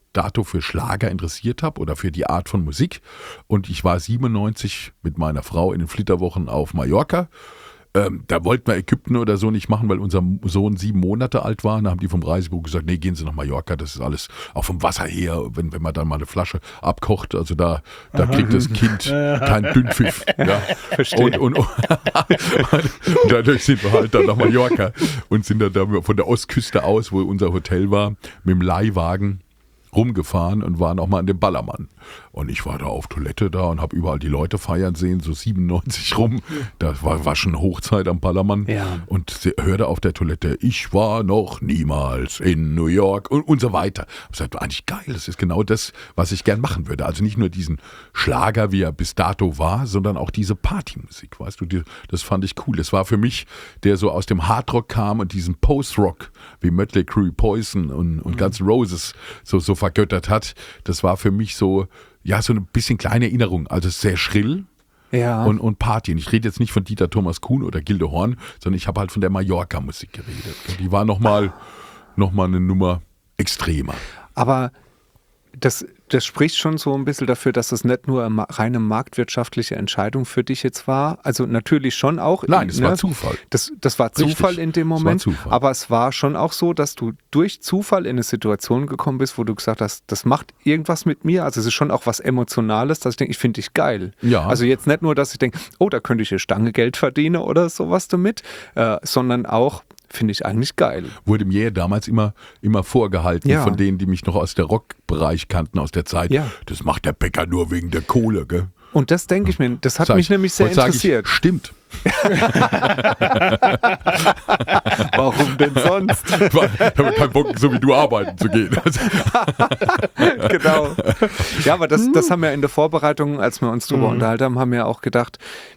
dato für Schlager interessiert habe oder für die Art von Musik. Und ich war siebenundneunzig mit meiner Frau in den Flitterwochen auf Mallorca. Ähm, da wollten wir Ägypten oder so nicht machen, weil unser Sohn sieben Monate alt war. Da haben die vom Reisebüro gesagt, nee, gehen Sie nach Mallorca, das ist alles auch vom Wasser her, wenn, wenn man dann mal eine Flasche abkocht, also da, da kriegt das Kind keinen Dünnpfiff. Ja. Verstehe. Und, und, und, und dadurch sind wir halt dann nach Mallorca und sind dann da von der Ostküste aus, wo unser Hotel war, mit dem Leihwagen rumgefahren und waren auch mal an dem Ballermann. Und ich war da auf Toilette da und habe überall die Leute feiern sehen, so siebenundneunzig rum. Da war, war schon Hochzeit am Ballermann. Ja. Und sie hörte auf der Toilette, ich war noch niemals in New York und, und so weiter. Ich sagte, eigentlich geil, das ist genau das, was ich gern machen würde. Also nicht nur diesen Schlager, wie er bis dato war, sondern auch diese Partymusik, weißt du, die, das fand ich cool. Das war für mich, der so aus dem Hardrock kam und diesen Post-Rock, wie Mötley Crüe, Poison und, und mhm. Guns N' Roses so, so vergöttert hat. Das war für mich so, ja, so ein bisschen kleine Erinnerung. Also sehr schrill ja. und, und Party. Und ich rede jetzt nicht von Dieter Thomas Kuhn oder Gilde Horn, sondern ich habe halt von der Mallorca-Musik geredet. Die war nochmal noch mal eine Nummer extremer. Aber das, das spricht schon so ein bisschen dafür, dass das nicht nur eine reine marktwirtschaftliche Entscheidung für dich jetzt war. Also natürlich schon auch. Nein, das ne? war Zufall. Das, das war Zufall Richtig. in dem Moment. Das war Zufall. Aber es war schon auch so, dass du durch Zufall in eine Situation gekommen bist, wo du gesagt hast, das macht irgendwas mit mir. Also es ist schon auch was Emotionales, dass ich denke, ich finde dich geil. Ja. Also jetzt nicht nur, dass ich denke, oh, da könnte ich eine Stange Geld verdienen oder sowas damit, äh, sondern auch, finde ich eigentlich geil. Wurde mir damals immer, immer vorgehalten, ja. von denen, die mich noch aus der Rockbereich kannten, aus der Zeit. Ja. Das macht der Bäcker nur wegen der Kohle, gell? Und das denke ich mir, das hat Sag mich ich, nämlich sehr heute sag interessiert. Ich, stimmt. Warum denn sonst? Ich habe keinen Bock, so wie du arbeiten zu gehen. Genau. Ja, aber das, das haben wir in der Vorbereitung, als wir uns drüber mhm. unterhalten haben, haben wir auch gedacht,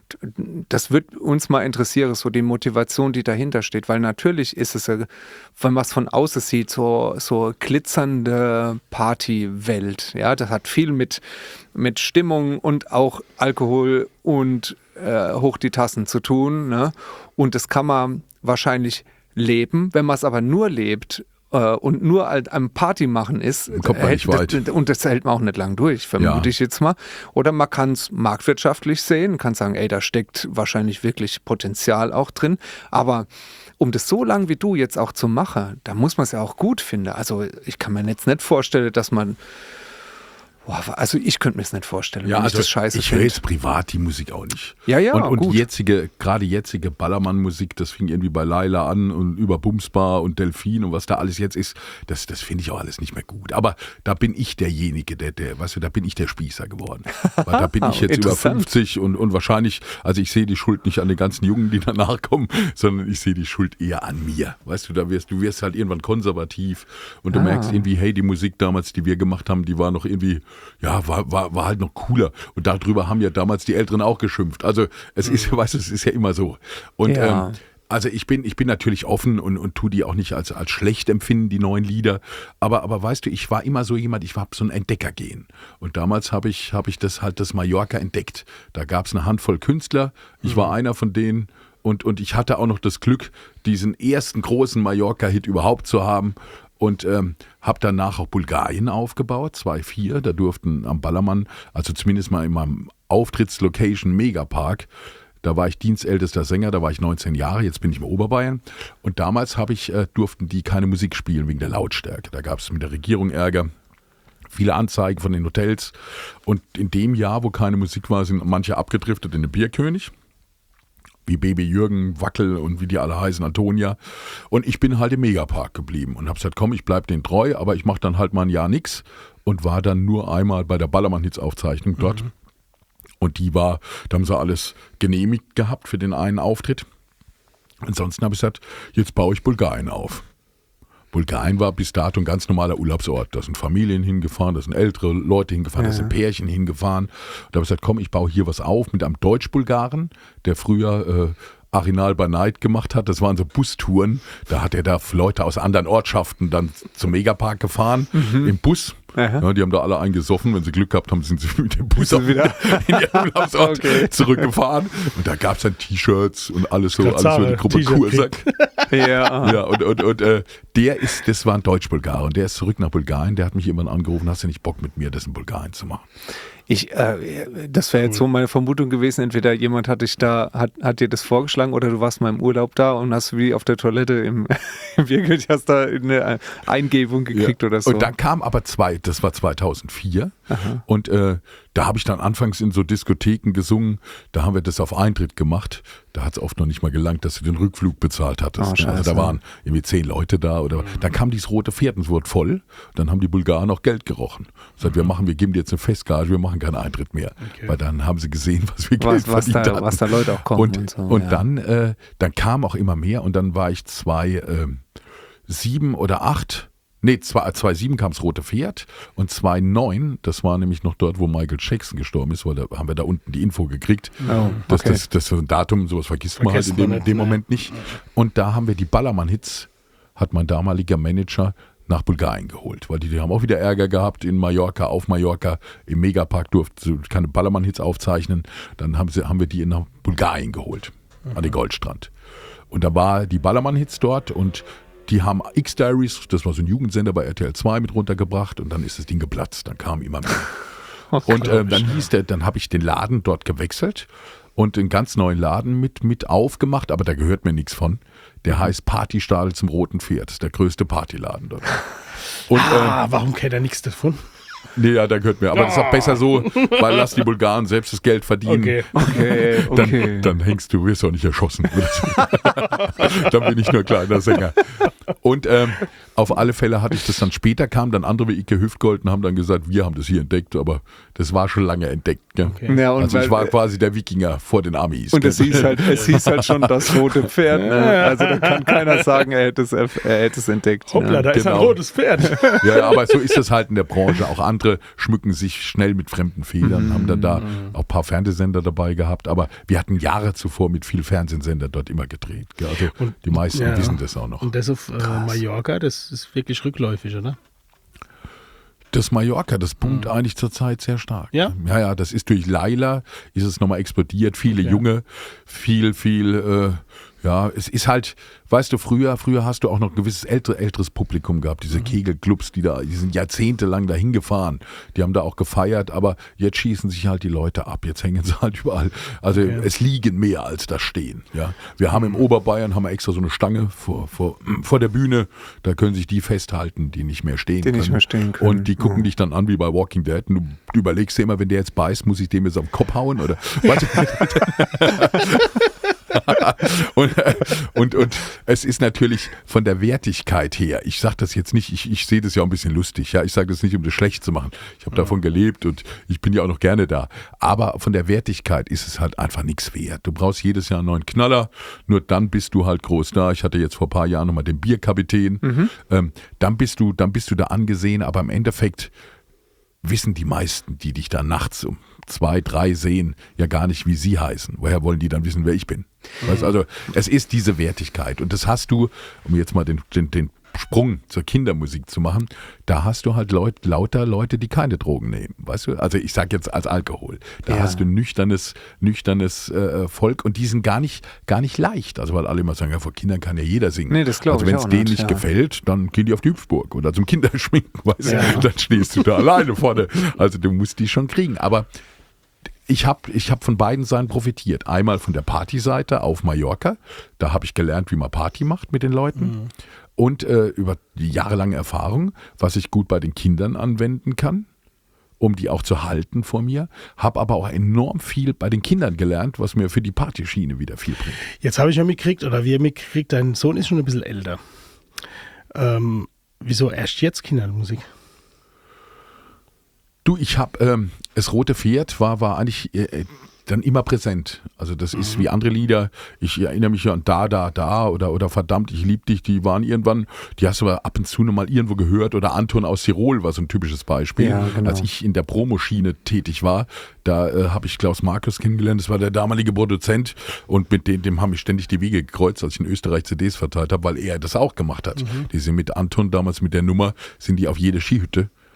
das wird uns mal interessieren, so die Motivation, die dahinter steht. Weil natürlich ist es, wenn man es von außen sieht, so, so glitzernde Partywelt. Ja, das hat viel mit, mit Stimmung und auch Alkohol und äh, hoch die Tassen zu tun. Ne? Und das kann man wahrscheinlich leben. Wenn man es aber nur lebt äh, und nur halt am Party machen ist, kommt man nicht weit. Das, und das hält man auch nicht lang durch, vermute ja. ich jetzt mal. Oder man kann es marktwirtschaftlich sehen, kann sagen, ey, da steckt wahrscheinlich wirklich Potenzial auch drin. Aber um das so lang wie du jetzt auch zu machen, da muss man es ja auch gut finden. Also ich kann mir jetzt nicht vorstellen, dass man Boah, also ich könnte mir es nicht vorstellen, ja, wenn also ich das scheiße ich finde. höre jetzt privat die Musik auch nicht. Ja, ja, und, und gut. die jetzige, gerade jetzige Ballermann-Musik, das fing irgendwie bei Laila an und über Bumsbar und Delfin und was da alles jetzt ist, das, das finde ich auch alles nicht mehr gut. Aber da bin ich derjenige, der, der, weißt du, da bin ich der Spießer geworden. Weil da bin ich jetzt über fünfzig und, und wahrscheinlich, also ich sehe die Schuld nicht an den ganzen Jungen, die danach kommen, sondern ich sehe die Schuld eher an mir. Weißt du, da wirst, du wirst halt irgendwann konservativ und du ah. merkst irgendwie, hey, die Musik damals, die wir gemacht haben, die war noch irgendwie, ja, war War, war halt noch cooler. Und darüber haben ja damals die Älteren auch geschimpft. Also es ist, mhm. weißt du, es ist ja immer so. Und ja. ähm, also ich bin, ich bin natürlich offen und, und tu die auch nicht als, als schlecht empfinden, die neuen Lieder. Aber, aber weißt du, ich war immer so jemand, ich habe so ein Entdeckergehen. Und damals habe ich, hab ich das halt das Mallorca entdeckt. Da gab es eine Handvoll Künstler. Ich mhm. war einer von denen. Und, und ich hatte auch noch das Glück, diesen ersten großen Mallorca-Hit überhaupt zu haben. Und ähm, habe danach auch Bulgarien aufgebaut, zwei vier. Da durften am Ballermann, also zumindest mal in meinem Auftrittslocation Megapark, da war ich dienstältester Sänger, da war ich neunzehn Jahre, jetzt bin ich im Oberbayern. Und damals habe ich, äh, durften die keine Musik spielen wegen der Lautstärke. Da gab es mit der Regierung Ärger. Viele Anzeigen von den Hotels. Und in dem Jahr, wo keine Musik war, sind manche abgedriftet in den Bierkönig. Wie Baby Jürgen, Wackel und wie die alle heißen, Antonia. Und ich bin halt im Megapark geblieben und habe gesagt, komm, ich bleib denen treu, aber ich mache dann halt mal ein Jahr nix und war dann nur einmal bei der Ballermann-Hits-Aufzeichnung dort. Mhm. Und die war, da haben sie alles genehmigt gehabt für den einen Auftritt. Ansonsten habe ich gesagt, jetzt baue ich Bulgarien auf. Bulgarien war bis dato ein ganz normaler Urlaubsort. Da sind Familien hingefahren, da sind ältere Leute hingefahren, ja. da sind Pärchen hingefahren. Da habe ich gesagt, komm, ich baue hier was auf mit einem Deutsch-Bulgaren, der früher äh, Arinal by Night gemacht hat. Das waren so Bustouren. Da hat er da Leute aus anderen Ortschaften dann zum Megapark gefahren, mhm. im Bus. Ja, die haben da alle eingesoffen. Wenn sie Glück gehabt haben, sind sie mit dem Bus auf, wieder in ihren Urlaubsort okay. zurückgefahren. Und da gab es dann T-Shirts und alles so, alles so die Gruppe Kursack. ja. ja, und, und, und äh, der ist, das war ein Deutsch-Bulgare und der ist zurück nach Bulgarien, der hat mich irgendwann angerufen, hast du nicht Bock mit mir das in Bulgarien zu machen? Ich, äh, das wäre jetzt so meine Vermutung gewesen, entweder jemand hat dich da, hat, hat dir das vorgeschlagen oder du warst mal im Urlaub da und hast wie auf der Toilette im, im Wirklich hast da eine Eingebung gekriegt ja. oder so. Und dann kam aber zwei, das war zweitausendvier Aha. und äh, da habe ich dann anfangs in so Diskotheken gesungen, da haben wir das auf Eintritt gemacht, da hat es oft noch nicht mal gelangt, dass du den Rückflug bezahlt hattest. Oh, also da waren irgendwie zehn Leute da oder mhm. dann kam dieses rote Pferd und es wurde voll, dann haben die Bulgaren auch Geld gerochen. Sagt, mhm. wir machen, wir geben dir jetzt eine Festgage, wir machen keinen Eintritt mehr. Okay. Weil dann haben sie gesehen, was wir Geld was, was verdient da, hatten. Was da Leute auch kommen. Und, und, so, und ja. dann, äh, dann kam auch immer mehr und dann war ich zwei, äh, sieben oder acht Nee, zweitausendsieben kam das Rote Pferd und zweitausendneun, das war nämlich noch dort, wo Michael Jackson gestorben ist, weil da haben wir da unten die Info gekriegt. Oh, okay. das, das, das, das Datum, sowas vergisst man Vergesst halt in dem, nicht, dem ne? Moment nicht. Und da haben wir die Ballermann-Hits, hat mein damaliger Manager nach Bulgarien geholt, weil die, die haben auch wieder Ärger gehabt in Mallorca, auf Mallorca, im Megapark durfte keine Ballermann-Hits aufzeichnen. Dann haben, sie, haben wir die nach Bulgarien geholt, mhm. an den Goldstrand. Und da war die Ballermann-Hits dort und die haben X-Diaries, das war so ein Jugendsender bei R T L zwei mit runtergebracht und dann ist das Ding geplatzt, dann kam immer mehr. Okay, und äh, dann hieß der, dann habe ich den Laden dort gewechselt und einen ganz neuen Laden mit, mit aufgemacht, aber da gehört mir nichts von. Der heißt Partystadel zum Roten Pferd, das ist der größte Partyladen dort. Und, ah, ähm, warum kennt er nichts davon? Nee, ja, da gehört mir. Aber oh. das ist auch besser so, weil lass die Bulgaren selbst das Geld verdienen. Okay, okay, okay. Dann, dann hängst du, wirst auch nicht erschossen. Dann bin ich nur kleiner Sänger. Und ähm, auf alle Fälle hatte ich das dann später, kamen dann andere wie Ike Hüftgold und haben dann gesagt, wir haben das hier entdeckt, aber das war schon lange entdeckt. Ja? Okay. Ja, und also ich war quasi der Wikinger vor den Amis. Und es hieß, halt, es hieß halt schon das rote Pferd. Ne? Also da kann keiner sagen, er hätte es, er hätte es entdeckt. Hoppla, ja. da ist genau. ein rotes Pferd. Ja, aber so ist das halt in der Branche. Auch andere schmücken sich schnell mit fremden Federn, mhm. haben dann da auch ein paar Fernsehsender dabei gehabt, aber wir hatten Jahre zuvor mit viel Fernsehsender dort immer gedreht. Also und, die meisten ja. wissen das auch noch. Und das auf äh, Mallorca, das ist wirklich rückläufig, oder? Das Mallorca, das boomt mhm. eigentlich zurzeit sehr stark. Ja? Ja, ja, das ist durch Laila, ist es nochmal explodiert, viele okay. Junge, viel, viel, äh, ja, es ist halt, weißt du, früher, früher hast du auch noch ein gewisses älter, älteres Publikum gehabt, diese mhm. Kegelclubs, die da, die sind jahrzehntelang dahin gefahren, die haben da auch gefeiert, aber jetzt schießen sich halt die Leute ab, jetzt hängen sie halt überall, also okay. es liegen mehr als da stehen, ja. Wir haben im Oberbayern, haben wir extra so eine Stange vor, vor, vor der Bühne, da können sich die festhalten, die nicht mehr stehen die können. Nicht mehr stehen können. Und die gucken ja. dich dann an wie bei Walking Dead und du überlegst dir immer, wenn der jetzt beißt, muss ich dem jetzt am Kopf hauen oder was? und, und, und es ist natürlich von der Wertigkeit her, ich sage das jetzt nicht, ich, ich sehe das ja auch ein bisschen lustig, ja, ich sage das nicht, um das schlecht zu machen. Ich habe davon gelebt und ich bin ja auch noch gerne da. Aber von der Wertigkeit ist es halt einfach nichts wert. Du brauchst jedes Jahr einen neuen Knaller, nur dann bist du halt groß da. Ich hatte jetzt vor ein paar Jahren nochmal den Bierkapitän. Mhm. Ähm, dann bist du, dann bist du da angesehen, aber im Endeffekt wissen die meisten, die dich da nachts um zwei, drei sehen, ja gar nicht, wie sie heißen. Woher wollen die dann wissen, wer ich bin? Weißt, also es ist diese Wertigkeit und das hast du, um jetzt mal den, den, den Sprung zur Kindermusik zu machen, da hast du halt Leut, lauter Leute, die keine Drogen nehmen, weißt du? Also ich sage jetzt als Alkohol. Da ja. hast du nüchternes, nüchternes äh, Volk und die sind gar nicht, gar nicht leicht. Also weil alle immer sagen, ja, vor Kindern kann ja jeder singen. Nee, das glaube also ich wenn auch es denen nicht, nicht ja. gefällt, dann gehen die auf die Hüpfburg oder zum Kinderschminken, weißt ja. du? Dann stehst du da alleine vorne. Also du musst die schon kriegen. Aber Ich habe ich hab von beiden Seiten profitiert. Einmal von der Partyseite auf Mallorca. Da habe ich gelernt, wie man Party macht mit den Leuten. Mhm. Und äh, über die jahrelange Erfahrung, was ich gut bei den Kindern anwenden kann, um die auch zu halten vor mir. Habe aber auch enorm viel bei den Kindern gelernt, was mir für die Partyschiene wieder viel bringt. Jetzt habe ich ja mitgekriegt, oder wir mitgekriegt, dein Sohn ist schon ein bisschen älter. Ähm, wieso erst jetzt Kindermusik? Du, ich habe, ähm, das Rote Pferd war, war eigentlich äh, dann immer präsent. Also das ist wie andere Lieder. Ich erinnere mich an Da, Da, Da oder, oder Verdammt, ich lieb dich. Die waren irgendwann, die hast du aber ab und zu noch mal irgendwo gehört. Oder Anton aus Tirol war so ein typisches Beispiel. Ja, genau. Als ich in der Promoschiene tätig war, da äh, habe ich Klaus Markus kennengelernt. Das war der damalige Produzent. Und mit dem, dem haben ich ständig die Wege gekreuzt, als ich in Österreich C Ds verteilt habe, weil er das auch gemacht hat. Mhm. Die sind mit Anton damals mit der Nummer, sind die auf jede Skihütte,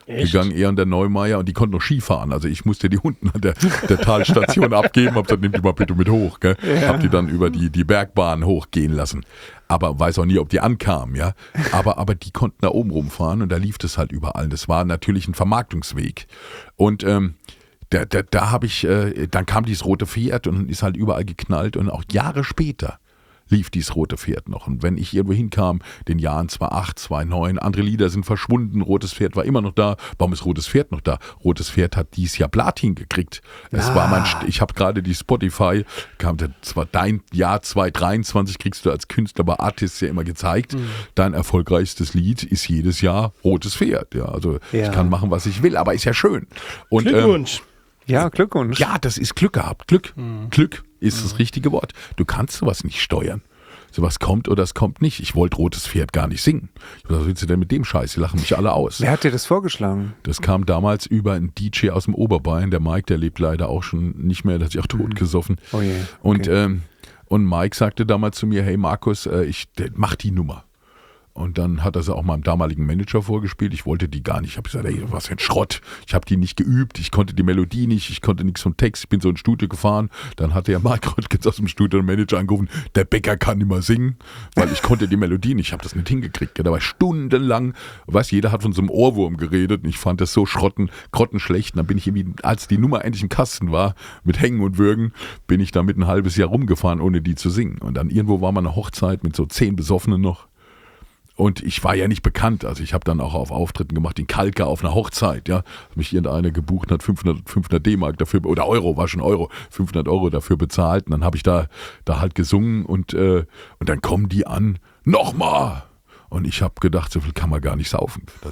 Echt? gegangen, er und der Neumeier, und die konnten noch Ski fahren. Also ich musste die unten an der, der Talstation abgeben, hab gesagt, nimm die mal bitte mit hoch. Gell? Ja. Hab die dann über die, die Bergbahn hochgehen lassen. Aber weiß auch nie, ob die ankamen, ja. Aber, aber die konnten da oben rumfahren und da lief das halt überall. Das war natürlich ein Vermarktungsweg. Und ähm, da, da, da habe ich, äh, dann kam dieses rote Pferd und ist halt überall geknallt, und auch Jahre später lief dieses rote Pferd noch. Und wenn ich irgendwo hinkam, den Jahren zweitausendacht, zweitausendneun, andere Lieder sind verschwunden, rotes Pferd war immer noch da. Warum ist rotes Pferd noch da? Rotes Pferd hat dieses Jahr Platin gekriegt. Es Ah. war mein, St- ich habe gerade die Spotify, kam der, zwar dein Jahr zweitausenddreiundzwanzig kriegst du als Künstler bei Artists ja immer gezeigt. Mhm. Dein erfolgreichstes Lied ist jedes Jahr rotes Pferd. Ja, also Ja. ich kann machen, was ich will, aber ist ja schön. Und, ähm, Glückwunsch. Ja, Glückwunsch. ja, das ist Glück gehabt. Glück. Glück ist das richtige Wort. Du kannst sowas nicht steuern. Sowas kommt oder es kommt nicht. Ich wollte rotes Pferd gar nicht singen. Was willst du denn mit dem Scheiß? Die lachen mich alle aus. Wer hat dir das vorgeschlagen? Das kam damals über einen D J aus dem Oberbayern. Der Mike, der lebt leider auch schon nicht mehr. Der hat sich auch totgesoffen. Oh je. Und, Okay. ähm, und Mike sagte damals zu mir, hey Markus, äh, ich der, mach die Nummer. Und dann hat er sie auch meinem damaligen Manager vorgespielt. Ich wollte die gar nicht. Ich habe gesagt, ey, was für ein Schrott. Ich habe die nicht geübt. Ich konnte die Melodie nicht. Ich konnte nichts vom Text. Ich bin so ins Studio gefahren. Dann hat der Mark Röttgens aus dem Studio den Manager angerufen. Der Bäcker kann nicht mehr singen, weil ich konnte die Melodie nicht. Ich habe das nicht hingekriegt. Da war stundenlang, weißt, jeder hat von so einem Ohrwurm geredet. Und ich fand das so schrotten, grottenschlecht. Und dann bin ich irgendwie, als die Nummer endlich im Kasten war, mit Hängen und Würgen, bin ich damit ein halbes Jahr rumgefahren, ohne die zu singen. Und dann irgendwo war mal eine Hochzeit mit so zehn Besoffenen noch. Und ich war ja nicht bekannt, also ich habe dann auch auf Auftritten gemacht, in Kalka auf einer Hochzeit, ja, mich irgendeiner gebucht hat, fünfhundert D-Mark dafür, oder Euro, war schon Euro, fünfhundert Euro dafür bezahlt, und dann habe ich da, da halt gesungen, und, äh, und dann kommen die an, nochmal! Und ich habe gedacht, so viel kann man gar nicht saufen. Das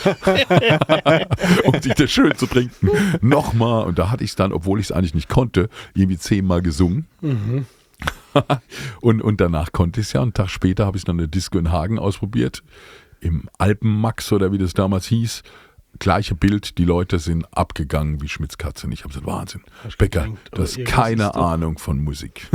hatte, um sich das schön zu trinken. Nochmal, und da hatte ich es dann, obwohl ich es eigentlich nicht konnte, irgendwie zehnmal gesungen. Mhm. und, und danach konnte ich es ja. Einen Tag später habe ich dann eine Disco in Hagen ausprobiert. Im Alpenmax oder wie das damals hieß. Gleiche Bild, die Leute sind abgegangen wie Schmitzkatze. Und ich habe gesagt, Wahnsinn. Hast Becker, gedankt, du aber hast irgendwas keine ist doch- Ahnung von Musik.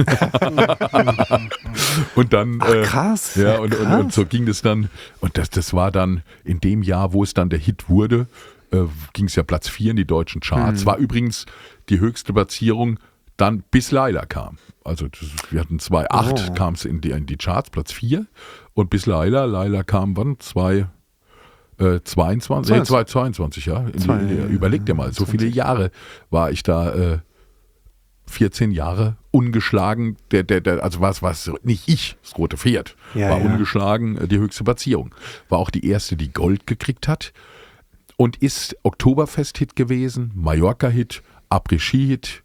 und dann, Ach, äh, krass. ja, und, und, krass. und so ging es dann. Und das, das war dann in dem Jahr, wo es dann der Hit wurde, äh, ging es ja Platz vier in die deutschen Charts. Mhm. War übrigens die höchste Platzierung dann, bis Laila kam. Also das, wir hatten zweitausendacht, Oh. kam es in die, in die Charts, Platz vier. Und bis Laila, Laila kam wann? Zwei, äh, zweiundzwanzig, nee, zwei- zweiundzwanzig, ja. In die, in die, überleg dir mal, so viele Jahre war ich da, äh, vierzehn Jahre ungeschlagen, der, der, der, also was, was, nicht ich, das rote Pferd, Ja, war ja. ungeschlagen, äh, die höchste Platzierung. War auch die erste, die Gold gekriegt hat, und ist Oktoberfest-Hit gewesen, Mallorca-Hit, Après-Ski-Hit,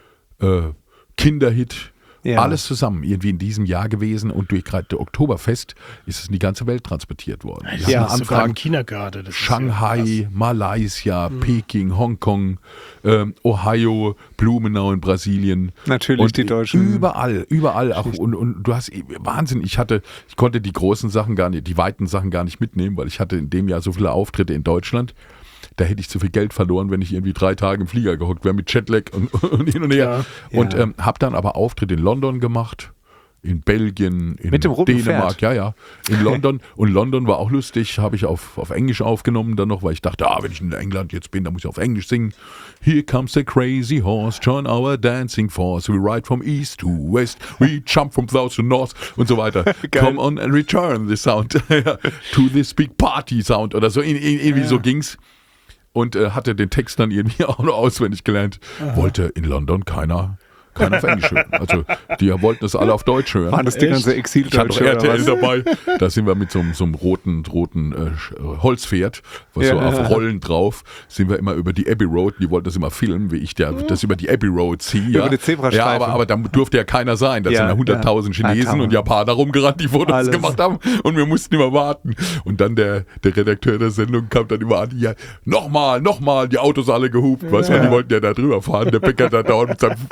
äh, Kinderhit, Ja. alles zusammen irgendwie in diesem Jahr gewesen, und durch gerade der Oktoberfest ist es in die ganze Welt transportiert worden. Das Wir Ja, ist haben sogar im Anfragen, Kindergarten. Das ist Shanghai, ja Malaysia, Peking, Hongkong, ähm, Ohio, Blumenau in Brasilien. Natürlich und die Deutschen. Überall, überall auch. Und, und du hast Wahnsinn. Ich hatte, ich konnte die großen Sachen gar nicht, die weiten Sachen gar nicht mitnehmen, weil ich hatte in dem Jahr so viele Auftritte in Deutschland. Da hätte ich zu viel Geld verloren, wenn ich irgendwie drei Tage im Flieger gehockt wäre mit Jetlag und, und hin und her. Ja. Und Ja. ähm, habe dann aber Auftritte in London gemacht, in Belgien, in Mit dem roten Dänemark, Pferd? ja, ja, in London. Und London war auch lustig, habe ich auf, auf Englisch aufgenommen dann noch, weil ich dachte, ah, wenn ich in England jetzt bin, dann muss ich auf Englisch singen. Here comes the crazy horse, join our dancing force. We ride from east to west, we jump from south to north und so weiter. Geil. Come on and return the sound to this big party sound oder so. In, in, irgendwie Ja. so ging's. Und äh, hatte den Text dann irgendwie auch noch auswendig gelernt. Wollte in London keiner, keiner auf Englisch hören. Also die wollten das alle auf Deutsch hören. Waren das die Echt? ganze Ich hatte auch Exildeutsche R oder T L was? dabei. Da sind wir mit so, einem- so einem roten, roten äh, Sch- Holzpferd, was Ja. so auf Rollen drauf, sind wir immer über die Abbey Road. Die wollten das immer filmen, wie ich der, das über die Abbey Road ziehe. Ja. Über die Zebrastreifen. Ja, aber, aber da durfte ja keiner sein. Da Ja, sind ja hunderttausend ja. Chinesen Ah, und Japaner rumgerannt, die Fotos Alles. gemacht haben, und wir mussten immer warten. Und dann der, der Redakteur der Sendung kam dann immer an, ja, nochmal, nochmal, die Autos alle gehupt. Weißt du, Ja. die wollten ja da drüber fahren. Der Bäcker da dauernd mit seinem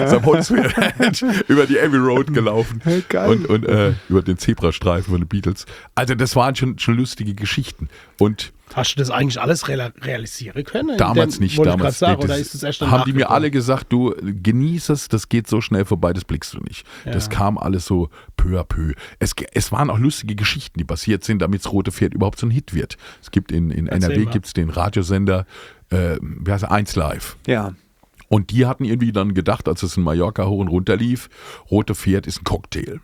seinem Holzpferd über die Abbey Road gelaufen Geil. und, und äh, über den Zebrastreifen von den Beatles. Also das waren schon, schon lustige Geschichten. Und hast du das eigentlich alles real realisieren können? damals Dem, nicht. wollte ich Damals grad sagen, nee, das oder ist es erst dann haben die mir nachgekommen? alle gesagt, du genieß es, das geht so schnell vorbei, das blickst du nicht. Ja. Das kam alles so peu à peu. Es, es waren auch lustige Geschichten, die passiert sind, damit das Rote Pferd überhaupt so ein Hit wird. Es gibt in, in Erzähl N R W mal. gibt's den Radiosender, äh, wie heißt er, eins Live. Ja. Und die hatten irgendwie dann gedacht, als es in Mallorca hoch und runter lief, Rote Pferd ist ein Cocktail.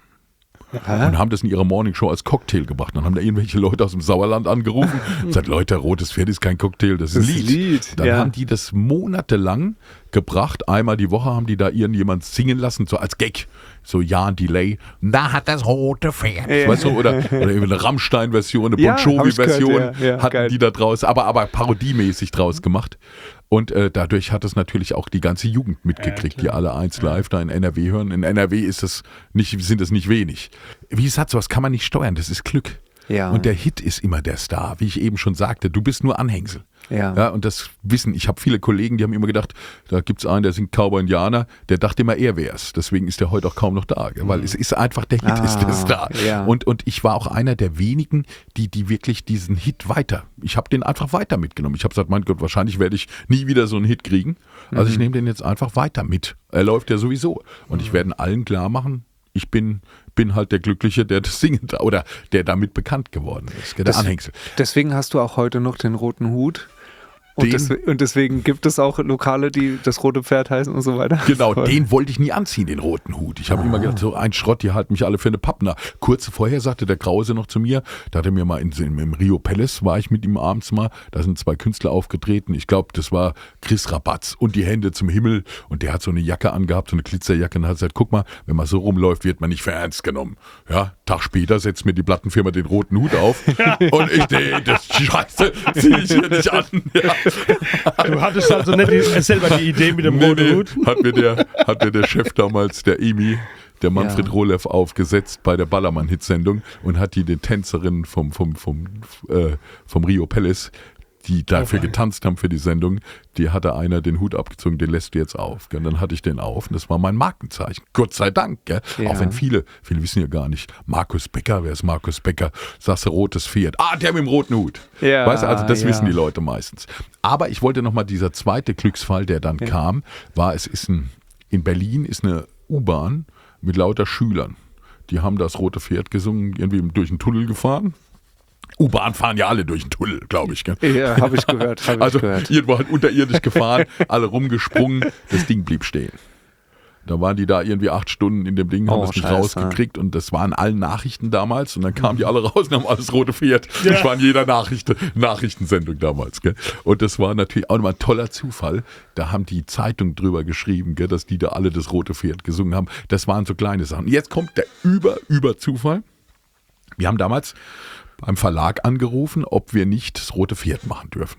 Und haben das in ihrer Morningshow als Cocktail gebracht. Dann haben da irgendwelche Leute aus dem Sauerland angerufen und gesagt, Leute, Rotes Pferd ist kein Cocktail, das ist ein Das Lied. Lied, Dann ja. haben die das monatelang gebracht. Einmal die Woche haben die da irgendjemand singen lassen, so als Gag. So Jan Delay. Da hat das rote Pferd. Ja. Weißt du, oder, oder irgendwie eine Rammstein-Version, eine Ja, Bon hab ich gehört, Jovi-Version ja, ja, hatten geil. die da draus, aber, aber parodiemäßig draus gemacht. Und äh, dadurch hat es natürlich auch die ganze Jugend mitgekriegt, die alle eins live da in N R W hören. In N R W ist das nicht, sind es nicht wenig. Wie gesagt, sowas kann man nicht steuern, das ist Glück. Ja. Und der Hit ist immer der Star, wie ich eben schon sagte. Du bist nur Anhängsel. Ja. Ja, und das wissen, ich habe viele Kollegen, die haben immer gedacht, da gibt es einen, der singt Cowboy Indianer, der dachte immer, er wär's. Deswegen ist der heute auch kaum noch da, gell? Weil es ist einfach, der Hit Ah, ist der Star. ja. Und, und ich war auch einer der wenigen, die, die wirklich diesen Hit weiter, ich habe den einfach weiter mitgenommen. Ich habe gesagt, mein Gott, wahrscheinlich werde ich nie wieder so einen Hit kriegen. Also ich nehme den jetzt einfach weiter mit. Er läuft ja sowieso. Und ich werde allen klar machen, ich bin, bin halt der Glückliche, der das singen da, oder der damit bekannt geworden ist, der Das- Anhängsel. Deswegen hast du auch heute noch den roten Hut. Und, Den- des, und deswegen gibt es auch Lokale, die das Rote Pferd heißen und so weiter. Genau, den wollte ich nie anziehen, den roten Hut. Ich habe Ah. immer gedacht, so ein Schrott, die halten mich alle für eine Pappner. Kurz vorher sagte der Krause noch zu mir, da hat er mir mal in, in, im Rio Palace, war ich mit ihm abends mal, da sind zwei Künstler aufgetreten. Ich glaube, das war Chris Rabatz und die Hände zum Himmel. Und der hat so eine Jacke angehabt, so eine Glitzerjacke und hat gesagt, guck mal, wenn man so rumläuft, wird man nicht für ernst genommen. Ja, Tag später setzt mir die Plattenfirma den roten Hut auf und ich, nee, das Scheiße, zieh ich hier nicht an. Ja. Du hattest also nicht die, selber die Idee mit dem Nee, roten nee, Hut? Hat mir, der, hat mir der Chef damals, der Emi, der Manfred Ja. Rohlev, aufgesetzt bei der Ballermann-Hitsendung und hat die den Tänzerinnen vom, vom, vom, äh, vom Rio Palace, die dafür Okay. getanzt haben für die Sendung, die hatte einer den Hut abgezogen, den lässt du jetzt auf. Gell? Und dann hatte ich den auf und das war mein Markenzeichen. Gott sei Dank. Gell? Ja. Auch wenn viele, viele wissen ja gar nicht, Markus Becker, wer ist Markus Becker? Sagst du, rotes Pferd. Ah, der mit dem roten Hut. Ja, Weißt du, also das ja. wissen die Leute meistens. Aber ich wollte nochmal, dieser zweite Glücksfall, der dann kam, war, es ist ein, in Berlin ist eine U-Bahn mit lauter Schülern. Die haben das rote Pferd gesungen, irgendwie durch den Tunnel gefahren. U-Bahn fahren ja alle durch den Tunnel, glaube ich. Gell? Ja, habe ich gehört. Hab ich Also gehört. irgendwo halt unterirdisch gefahren, alle rumgesprungen, das Ding blieb stehen. Da waren die da irgendwie acht Stunden in dem Ding, haben Oh, es nicht Scheiße. rausgekriegt und das waren allen Nachrichten damals und dann kamen die alle raus und haben alles rote Pferd. Das war in jeder Nachricht, Nachrichtensendung damals. Gell? Und das war natürlich auch nochmal ein toller Zufall. Da haben die Zeitung drüber geschrieben, gell, dass die da alle das rote Pferd gesungen haben. Das waren so kleine Sachen. Jetzt kommt der Über-Über-Zufall. Wir haben damals beim Verlag angerufen, ob wir nicht das rote Pferd machen dürfen.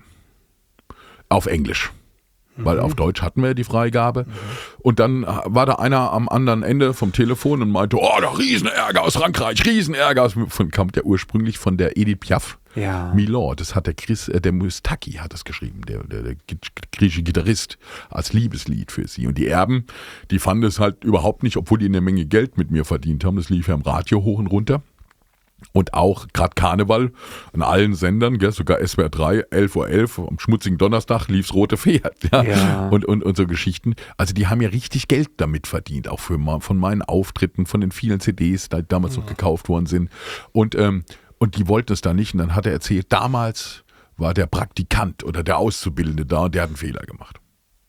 Auf Englisch. Weil auf Deutsch hatten wir die Freigabe. Und dann war da einer am anderen Ende vom Telefon und meinte, oh, da Riesenärger aus Frankreich, Riesenärger. Aus, von, kam der ursprünglich von der Edith Piaf. Ja. Milord, das hat der Chris, äh, der Mustaki hat das geschrieben, der, der, der griechische Gitarrist, als Liebeslied für sie. Und die Erben, die fanden es halt überhaupt nicht, obwohl die eine Menge Geld mit mir verdient haben. Das lief ja im Radio hoch und runter. Und auch gerade Karneval an allen Sendern, gell, sogar S W R drei, elf Uhr elf, am schmutzigen Donnerstag lief's Rote Pferd. Ja? Ja. Und, und, und so Geschichten. Also die haben ja richtig Geld damit verdient, auch für, von meinen Auftritten, von den vielen C Ds, die damals noch gekauft worden sind. Und, ähm, und die wollten es da nicht. Und dann hat er erzählt, damals war der Praktikant oder der Auszubildende da und der hat einen Fehler gemacht.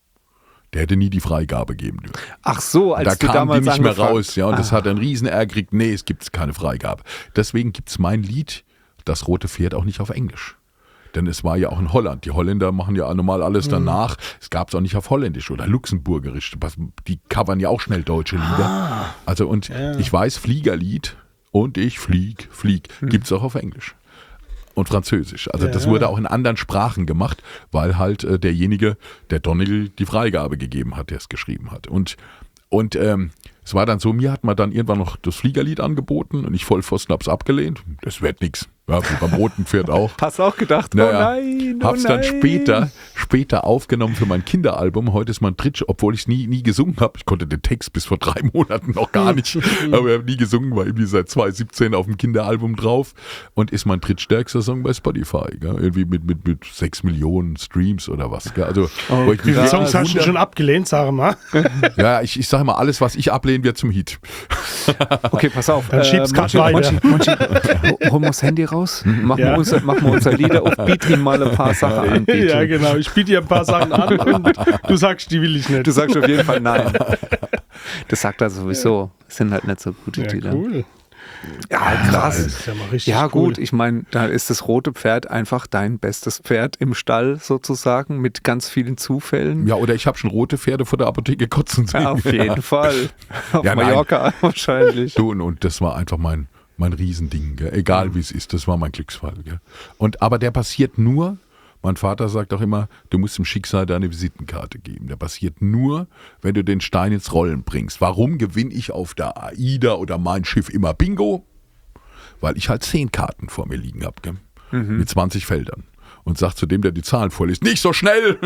Der hätte nie die Freigabe geben dürfen. Ach so, als Da du kam damals die nicht mehr angefangen- raus, ja, und das Ah. hat einen riesen Ärger gekriegt. Nee, es gibt keine Freigabe. Deswegen gibt es mein Lied, Das rote Pferd, auch nicht auf Englisch. Denn es war ja auch in Holland. Die Holländer machen ja normal alles danach. Es gab es auch nicht auf Holländisch oder Luxemburgerisch. Die covern ja auch schnell deutsche Lieder. Also und ich weiß, Fliegerlied und ich flieg, flieg, gibt es auch auf Englisch. Und Französisch. Also das Ja. wurde auch in anderen Sprachen gemacht, weil halt äh, derjenige, der Donegal, die Freigabe gegeben hat, der es geschrieben hat. Und, und ähm, es war dann so, mir hat man dann irgendwann noch das Fliegerlied angeboten und ich Vollpfosten hab's abgelehnt. Das wird nix. Ja, wie beim roten Pferd auch. Hast du auch gedacht, Naja, oh nein, oh hab's nein. dann später, später aufgenommen für mein Kinderalbum. Heute ist mein Tritt, obwohl ich es nie, nie gesungen habe. Ich konnte den Text bis vor drei Monaten noch gar nicht, aber ich habe nie gesungen, war irgendwie seit zwanzig siebzehn auf dem Kinderalbum drauf und ist mein drittstärkster Song bei Spotify. Gell? Irgendwie mit, mit, mit sechs Millionen Streams oder was. Gell? Also, Oh, wo ich Wie mich viele krass. Songs hast du schon abgelehnt, sag mal? ja, ich, ich sage mal, alles, was ich ablehne, wird zum Hit. Okay, pass auf. Dann schieb's grad Monchi, weiter. Monchi, Monchi, hol mal das Handy raus. Machen, Ja. wir unser, machen wir unser Lieder auf Beat ihm mal ein paar Sachen an. Beat Ja, ihm. genau. Ich biete dir ein paar Sachen an und du sagst, die will ich nicht. Du sagst auf jeden Fall nein. Das sagt er sowieso. Das sind halt nicht so gute Ja, Lieder. cool. Ja, Das krass. ist ja mal richtig Ja, cool. gut, ich meine, da ist das rote Pferd einfach dein bestes Pferd im Stall sozusagen mit ganz vielen Zufällen. Ja, oder ich habe schon rote Pferde vor der Apotheke kotzen sehen. Ja, auf jeden Fall. Auf Ja, nein. Mallorca wahrscheinlich. Du, und, und das war einfach mein, mein Riesending, gell? Egal wie es ist, das war mein Glücksfall. Gell? Und, aber der passiert nur, mein Vater sagt auch immer, du musst dem Schicksal deine Visitenkarte geben. Der passiert nur, wenn du den Stein ins Rollen bringst. Warum gewinne ich auf der AIDA oder mein Schiff immer Bingo? Weil ich halt zehn Karten vor mir liegen habe, mhm. mit zwanzig Feldern. Und sagt zu dem, der die Zahlen vorliest, nicht so schnell!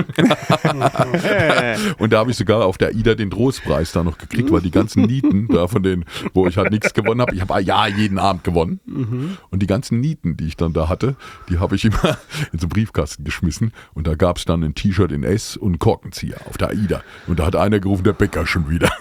Und da habe ich sogar auf der AIDA den Trostpreis da noch gekriegt, weil die ganzen Nieten, da von denen, wo ich halt nichts gewonnen habe, ich habe ja jeden Abend gewonnen. Mhm. Und die ganzen Nieten, die ich dann da hatte, die habe ich immer in so einen Briefkasten geschmissen. Und da gab es dann ein T-Shirt in S und einen Korkenzieher auf der AIDA. Und da hat einer gerufen, der Bäcker schon wieder.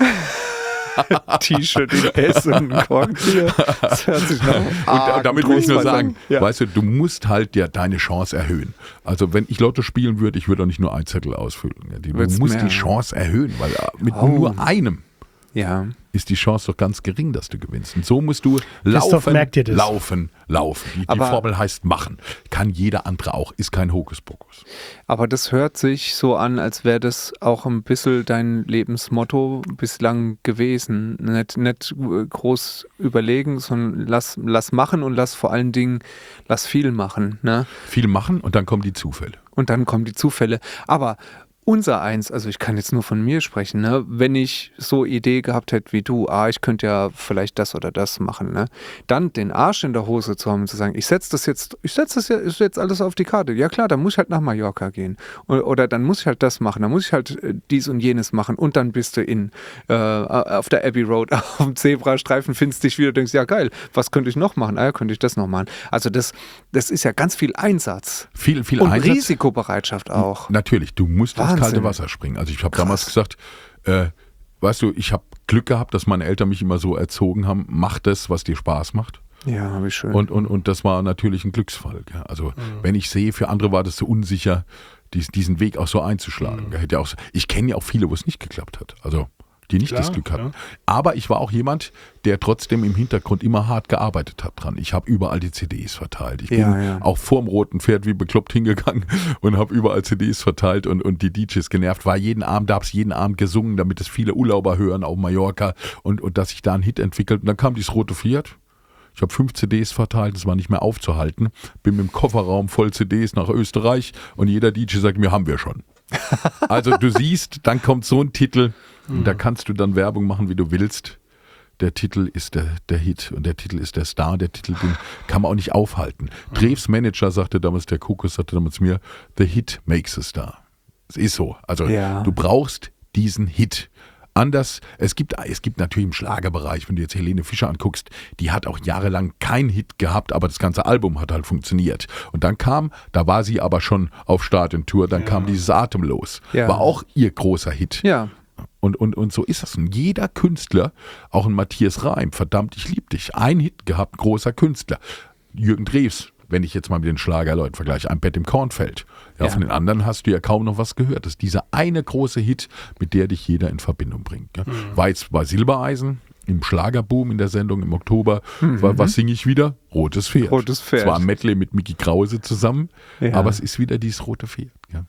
T-Shirt in S und ein Korkenzieher. Das hört sich nach Und, und damit will ich nur sagen, ja. weißt du, du musst halt ja deine Chance erhöhen. Also wenn ich Lotto spielen würde, ich würde auch nicht nur einen Zettel ausfüllen. Du Wird's musst mehr, die Chance erhöhen, weil mit Oh. nur einem Ja. ist die Chance doch ganz gering, dass du gewinnst. Und so musst du Christoph, laufen, merkt ihr das? laufen, laufen. Die, die Aber- Formel heißt machen. Kann jeder andere auch, ist kein Hokuspokus. Aber das hört sich so an, als wäre das auch ein bisschen dein Lebensmotto bislang gewesen. Nicht, nicht äh, groß überlegen, sondern lass, lass machen und lass vor allen Dingen, lass viel machen. Ne? Viel machen und dann kommen die Zufälle. Und dann kommen die Zufälle. Aber unser eins, also ich kann jetzt nur von mir sprechen, ne? Wenn ich so Idee gehabt hätte wie du, ah, ich könnte ja vielleicht das oder das machen, ne? Dann den Arsch in der Hose zu haben und zu sagen, ich setze das jetzt, ich setze das jetzt, jetzt alles auf die Karte. Ja klar, dann muss ich halt nach Mallorca gehen. Oder, oder dann muss ich halt das machen, dann muss ich halt äh, dies und jenes machen und dann bist du in äh, auf der Abbey Road, auf dem Zebrastreifen, findest dich wieder, denkst, ja geil, was könnte ich noch machen? Ah ja, könnte ich das noch machen. Also das, das ist ja ganz viel Einsatz. Viel, viel Und Einsatz. Risikobereitschaft auch. Natürlich, du musst ins Wahnsinn. kalte Wasser springen. Also ich habe damals gesagt, äh, weißt du, ich habe Glück gehabt, dass meine Eltern mich immer so erzogen haben, mach das, was dir Spaß macht. Ja, wie schön. Und, und, und das war natürlich ein Glücksfall. Gell? Also mhm. wenn ich sehe, für andere war das so unsicher, dies, diesen Weg auch so einzuschlagen. Mhm. Hätte ja auch, ich kenne ja auch viele, wo es nicht geklappt hat. Also die nicht Klar, das Glück hatten. ja. Aber ich war auch jemand, der trotzdem im Hintergrund immer hart gearbeitet hat dran. Ich habe überall die C Ds verteilt. Ich Ja, bin ja. auch vorm roten Pferd wie bekloppt hingegangen und habe überall C Ds verteilt und, und die D Js genervt. War jeden Abend, da habe es jeden Abend gesungen, damit es viele Urlauber hören auf Mallorca und, und dass sich da ein Hit entwickelt. Und dann kam dieses rote Pferd. Ich habe fünf C Ds verteilt, das war nicht mehr aufzuhalten. Bin mit dem Kofferraum voll C Ds nach Österreich und jeder D J sagt mir, haben wir schon. Also du siehst, dann kommt so ein Titel und da kannst du dann Werbung machen, wie du willst. Der Titel ist der, der Hit und der Titel ist der Star. Der Titel, den kann man auch nicht aufhalten. Drews Manager sagte damals, der Kokos sagte damals mir, the Hit makes a Star. Es ist so. Also Ja. du brauchst diesen Hit. Anders, es gibt, es gibt natürlich im Schlagerbereich, wenn du jetzt Helene Fischer anguckst, die hat auch jahrelang keinen Hit gehabt, aber das ganze Album hat halt funktioniert. Und dann kam, da war sie aber schon auf Start und Tour, dann kam dieses Atemlos. Ja. War auch ihr großer Hit. Ja. Und, und, und so ist das. Und jeder Künstler, auch ein Matthias Reim, verdammt, ich lieb dich. Ein Hit gehabt, großer Künstler. Jürgen Drews, wenn ich jetzt mal mit den Schlagerleuten vergleiche, ein Bett im Kornfeld. Ja, Ja. Von den anderen hast du ja kaum noch was gehört. Das ist dieser eine große Hit, mit der dich jeder in Verbindung bringt. Ja. Mhm. War jetzt bei Silbereisen im Schlagerboom in der Sendung im Oktober. War, was singe ich wieder? Rotes Pferd. Mhm. Rotes Pferd. Es war ein Medley mit Micky Krause zusammen, Ja. aber es ist wieder dieses rote Pferd. Ja.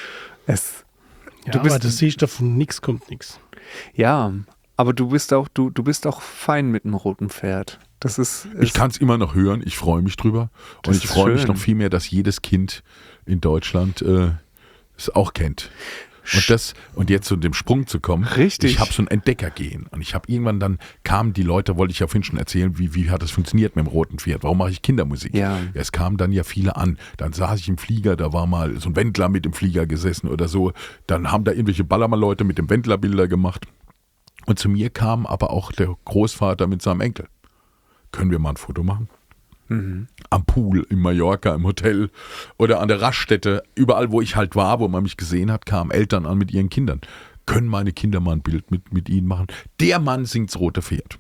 Es, Ja, Du bist- aber das siehst du, von nichts kommt nichts. ja, aber du bist auch, du, du bist auch fein mit dem roten Pferd. Das ist. Ich ist- kann es immer noch hören, ich freue mich drüber. Und Das ich ist freue mich schön. noch viel mehr, dass jedes Kind in Deutschland äh, es auch kennt. Und das und jetzt zu dem Sprung zu kommen, Richtig. ich habe so ein Entdeckergehen und ich habe irgendwann dann kamen die Leute, wollte ich ja vorhin schon erzählen, wie, wie hat das funktioniert mit dem roten Pferd, warum mache ich Kindermusik? Ja. Es kamen dann ja viele an, dann saß ich im Flieger, da war mal so ein Wendler mit im Flieger gesessen oder so, dann haben da irgendwelche Ballermann-Leute mit dem Wendler Bilder gemacht und zu mir kam aber auch der Großvater mit seinem Enkel. Können wir mal ein Foto machen? Mhm. Am Pool, in Mallorca, im Hotel oder an der Raststätte, überall, wo ich halt war, wo man mich gesehen hat, kamen Eltern an mit ihren Kindern. Können meine Kinder mal ein Bild mit, mit ihnen machen? Der Mann singt's rote Pferd.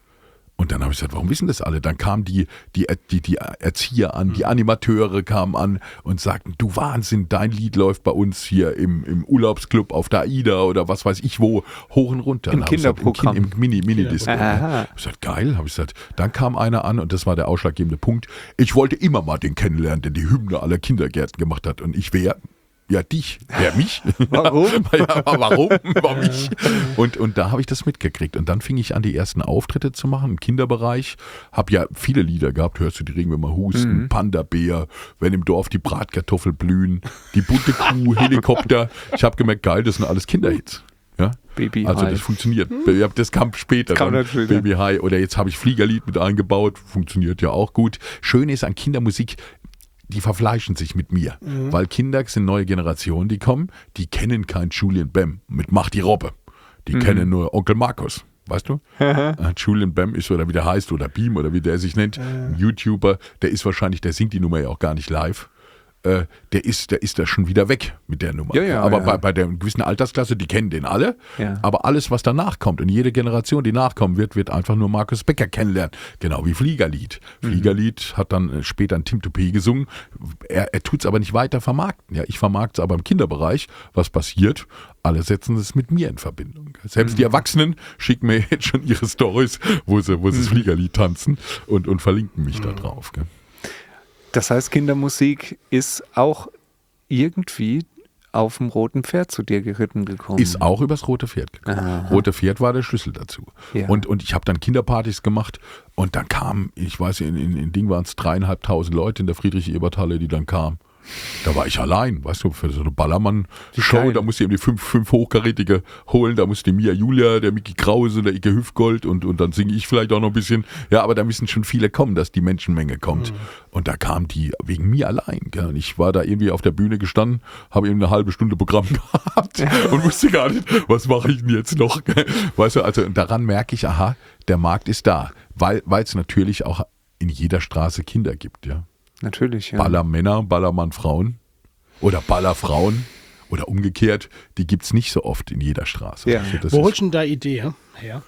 Und dann habe ich gesagt, warum wissen das alle? Dann kamen die, die, die, die Erzieher an, die Animateure kamen an und sagten, du Wahnsinn, dein Lied läuft bei uns hier im, im Urlaubsclub auf der AIDA oder was weiß ich wo, hoch und runter. Im Kinderprogramm. Im, Kind, im Mini, Mini-Disco. Aha. Ich habe gesagt, geil, habe ich gesagt. Dann kam einer an und das war der ausschlaggebende Punkt. Ich wollte immer mal den kennenlernen, der die Hymne aller Kindergärten gemacht hat. Und ich wäre... Ja, dich. Wer mich? Warum? ja, warum? Warum mich? Und, und da habe ich das mitgekriegt. Und dann fing ich an, die ersten Auftritte zu machen im Kinderbereich. Habe ja viele Lieder gehabt. Hörst du die Regenwürmer husten, mhm. Panda-Bär, wenn im Dorf die Bratkartoffel blühen, die bunte Kuh, Helikopter. Ich habe gemerkt, geil, das sind alles Kinderhits. Ja? Baby also High. Das funktioniert. Das kam später. Kam dann. später. Baby High. Oder jetzt habe ich Fliegerlied mit eingebaut. Funktioniert ja auch gut. Schön ist an Kindermusik, die verfleischen sich mit mir. Mhm. Weil Kinder sind neue Generationen, die kommen, die kennen kein Julian Bam mit Mach die Robbe. Die mhm. kennen nur Onkel Markus. Weißt du? Julian Bam ist, oder wie der heißt, oder Beam, oder wie der sich nennt, ein YouTuber, der ist wahrscheinlich, der singt die Nummer ja auch gar nicht live. Äh, der ist, der ist da schon wieder weg mit der Nummer. Ja, ja, aber ja. Bei, bei der gewissen Altersklasse, die kennen den alle. Ja. Aber alles, was danach kommt, und jede Generation, die nachkommen wird, wird einfach nur Markus Becker kennenlernen. Genau wie Fliegerlied. Mhm. Fliegerlied hat dann später ein Tim Toupé gesungen. Er, er tut es aber nicht weiter vermarkten. Ja, ich vermarkte es aber im Kinderbereich. Was passiert? Alle setzen es mit mir in Verbindung. Selbst mhm. die Erwachsenen schicken mir jetzt schon ihre Stories, wo sie, wo sie das Fliegerlied tanzen und, und verlinken mich mhm. da drauf. Gell? Das heißt, Kindermusik ist auch irgendwie auf dem roten Pferd zu dir geritten gekommen. Ist auch übers rote Pferd gekommen. Aha. Rote Pferd war der Schlüssel dazu. Ja. Und, und ich habe dann Kinderpartys gemacht und dann kamen, ich weiß, in, in, in Ding waren es dreieinhalbtausend Leute in der Friedrich-Ebert-Halle, die dann kamen. Da war ich allein, weißt du, für so eine Ballermann-Show, da musste ich eben die fünf, fünf Hochkarätige holen, da musste die Mia Julia, der Micky Krause, der Icke Hüfgold und, und dann singe ich vielleicht auch noch ein bisschen. Ja, aber da müssen schon viele kommen, dass die Menschenmenge kommt. Mhm. Und da kamen die wegen mir allein. Gell? Und ich war da irgendwie auf der Bühne gestanden, habe eben eine halbe Stunde Programm gehabt und wusste gar nicht, was mache ich denn jetzt noch? Weißt du, also daran merke ich, aha, der Markt ist da, weil es natürlich auch in jeder Straße Kinder gibt, ja. Natürlich, ja. Ballermänner, Ballermann-Frauen oder Ballerfrauen oder umgekehrt, die gibt es nicht so oft in jeder Straße. Ja. Also das Wo ist, holst du denn da Idee her?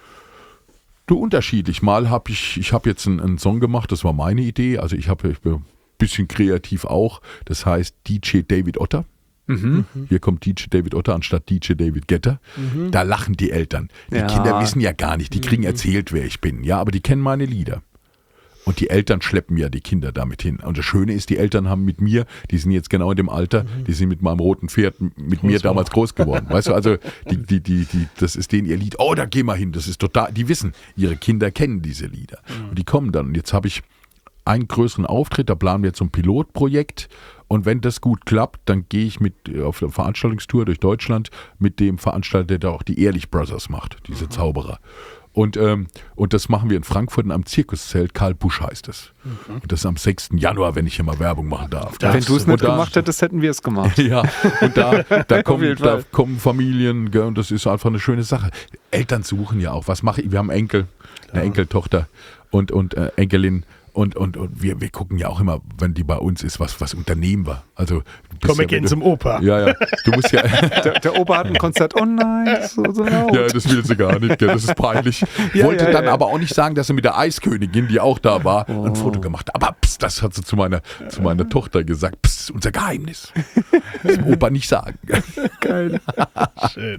Du, unterschiedlich. Mal habe ich, ich habe jetzt einen, einen Song gemacht, das war meine Idee. Also ich habe ich bin ein bisschen kreativ auch. Das heißt D J David Otter. Mhm. Hier kommt D J David Otter anstatt D J David Getter. Mhm. Da lachen die Eltern. Die ja. Kinder wissen ja gar nicht, die kriegen Mhm. erzählt, wer ich bin. Ja, aber die kennen meine Lieder. Und die Eltern schleppen ja die Kinder damit hin. Und das Schöne ist, die Eltern haben mit mir, die sind jetzt genau in dem Alter, mhm. die sind mit meinem roten Pferd, mit groß mir damals groß geworden. Weißt du, also die, die, die, die, das ist denen ihr Lied. Oh, da geh mal hin. Das ist total, die wissen, ihre Kinder kennen diese Lieder. Mhm. Und die kommen dann. Und jetzt habe ich einen größeren Auftritt, da planen wir jetzt so ein Pilotprojekt. Und wenn das gut klappt, dann gehe ich mit auf eine Veranstaltungstour durch Deutschland mit dem Veranstalter, der auch die Ehrlich Brothers macht, diese mhm. Zauberer. Und, ähm, und das machen wir in Frankfurt in einem Zirkuszelt. Karl Busch heißt es. Mhm. Und das ist am sechsten Januar, wenn ich hier mal Werbung machen darf. Wenn du es nicht da, gemacht hättest, hätten wir es gemacht. Ja, und da, da, kommen, da kommen Familien, gell, und das ist einfach eine schöne Sache. Eltern suchen ja auch, was mache ich? Wir haben Enkel, eine ja. Enkeltochter und, und äh, Enkelin. Und, und, und wir, wir gucken ja auch immer, wenn die bei uns ist, was, was unternehmen wir. Also, komm, wir ja, gehen du, zum Opa. Ja, ja. Du musst ja. der, der Opa hat ein Konzert. Oh nein, das ist so, so laut. Ja, das will sie gar nicht. Gell? Das ist peinlich. Ja, Wollte ja, dann ja. aber auch nicht sagen, dass sie mit der Eiskönigin, die auch da war, oh. ein Foto gemacht hat. Aber pst, das hat sie zu meiner, zu meiner Tochter gesagt. Pst, unser Geheimnis. Das dem Opa nicht sagen. Geil. Schön.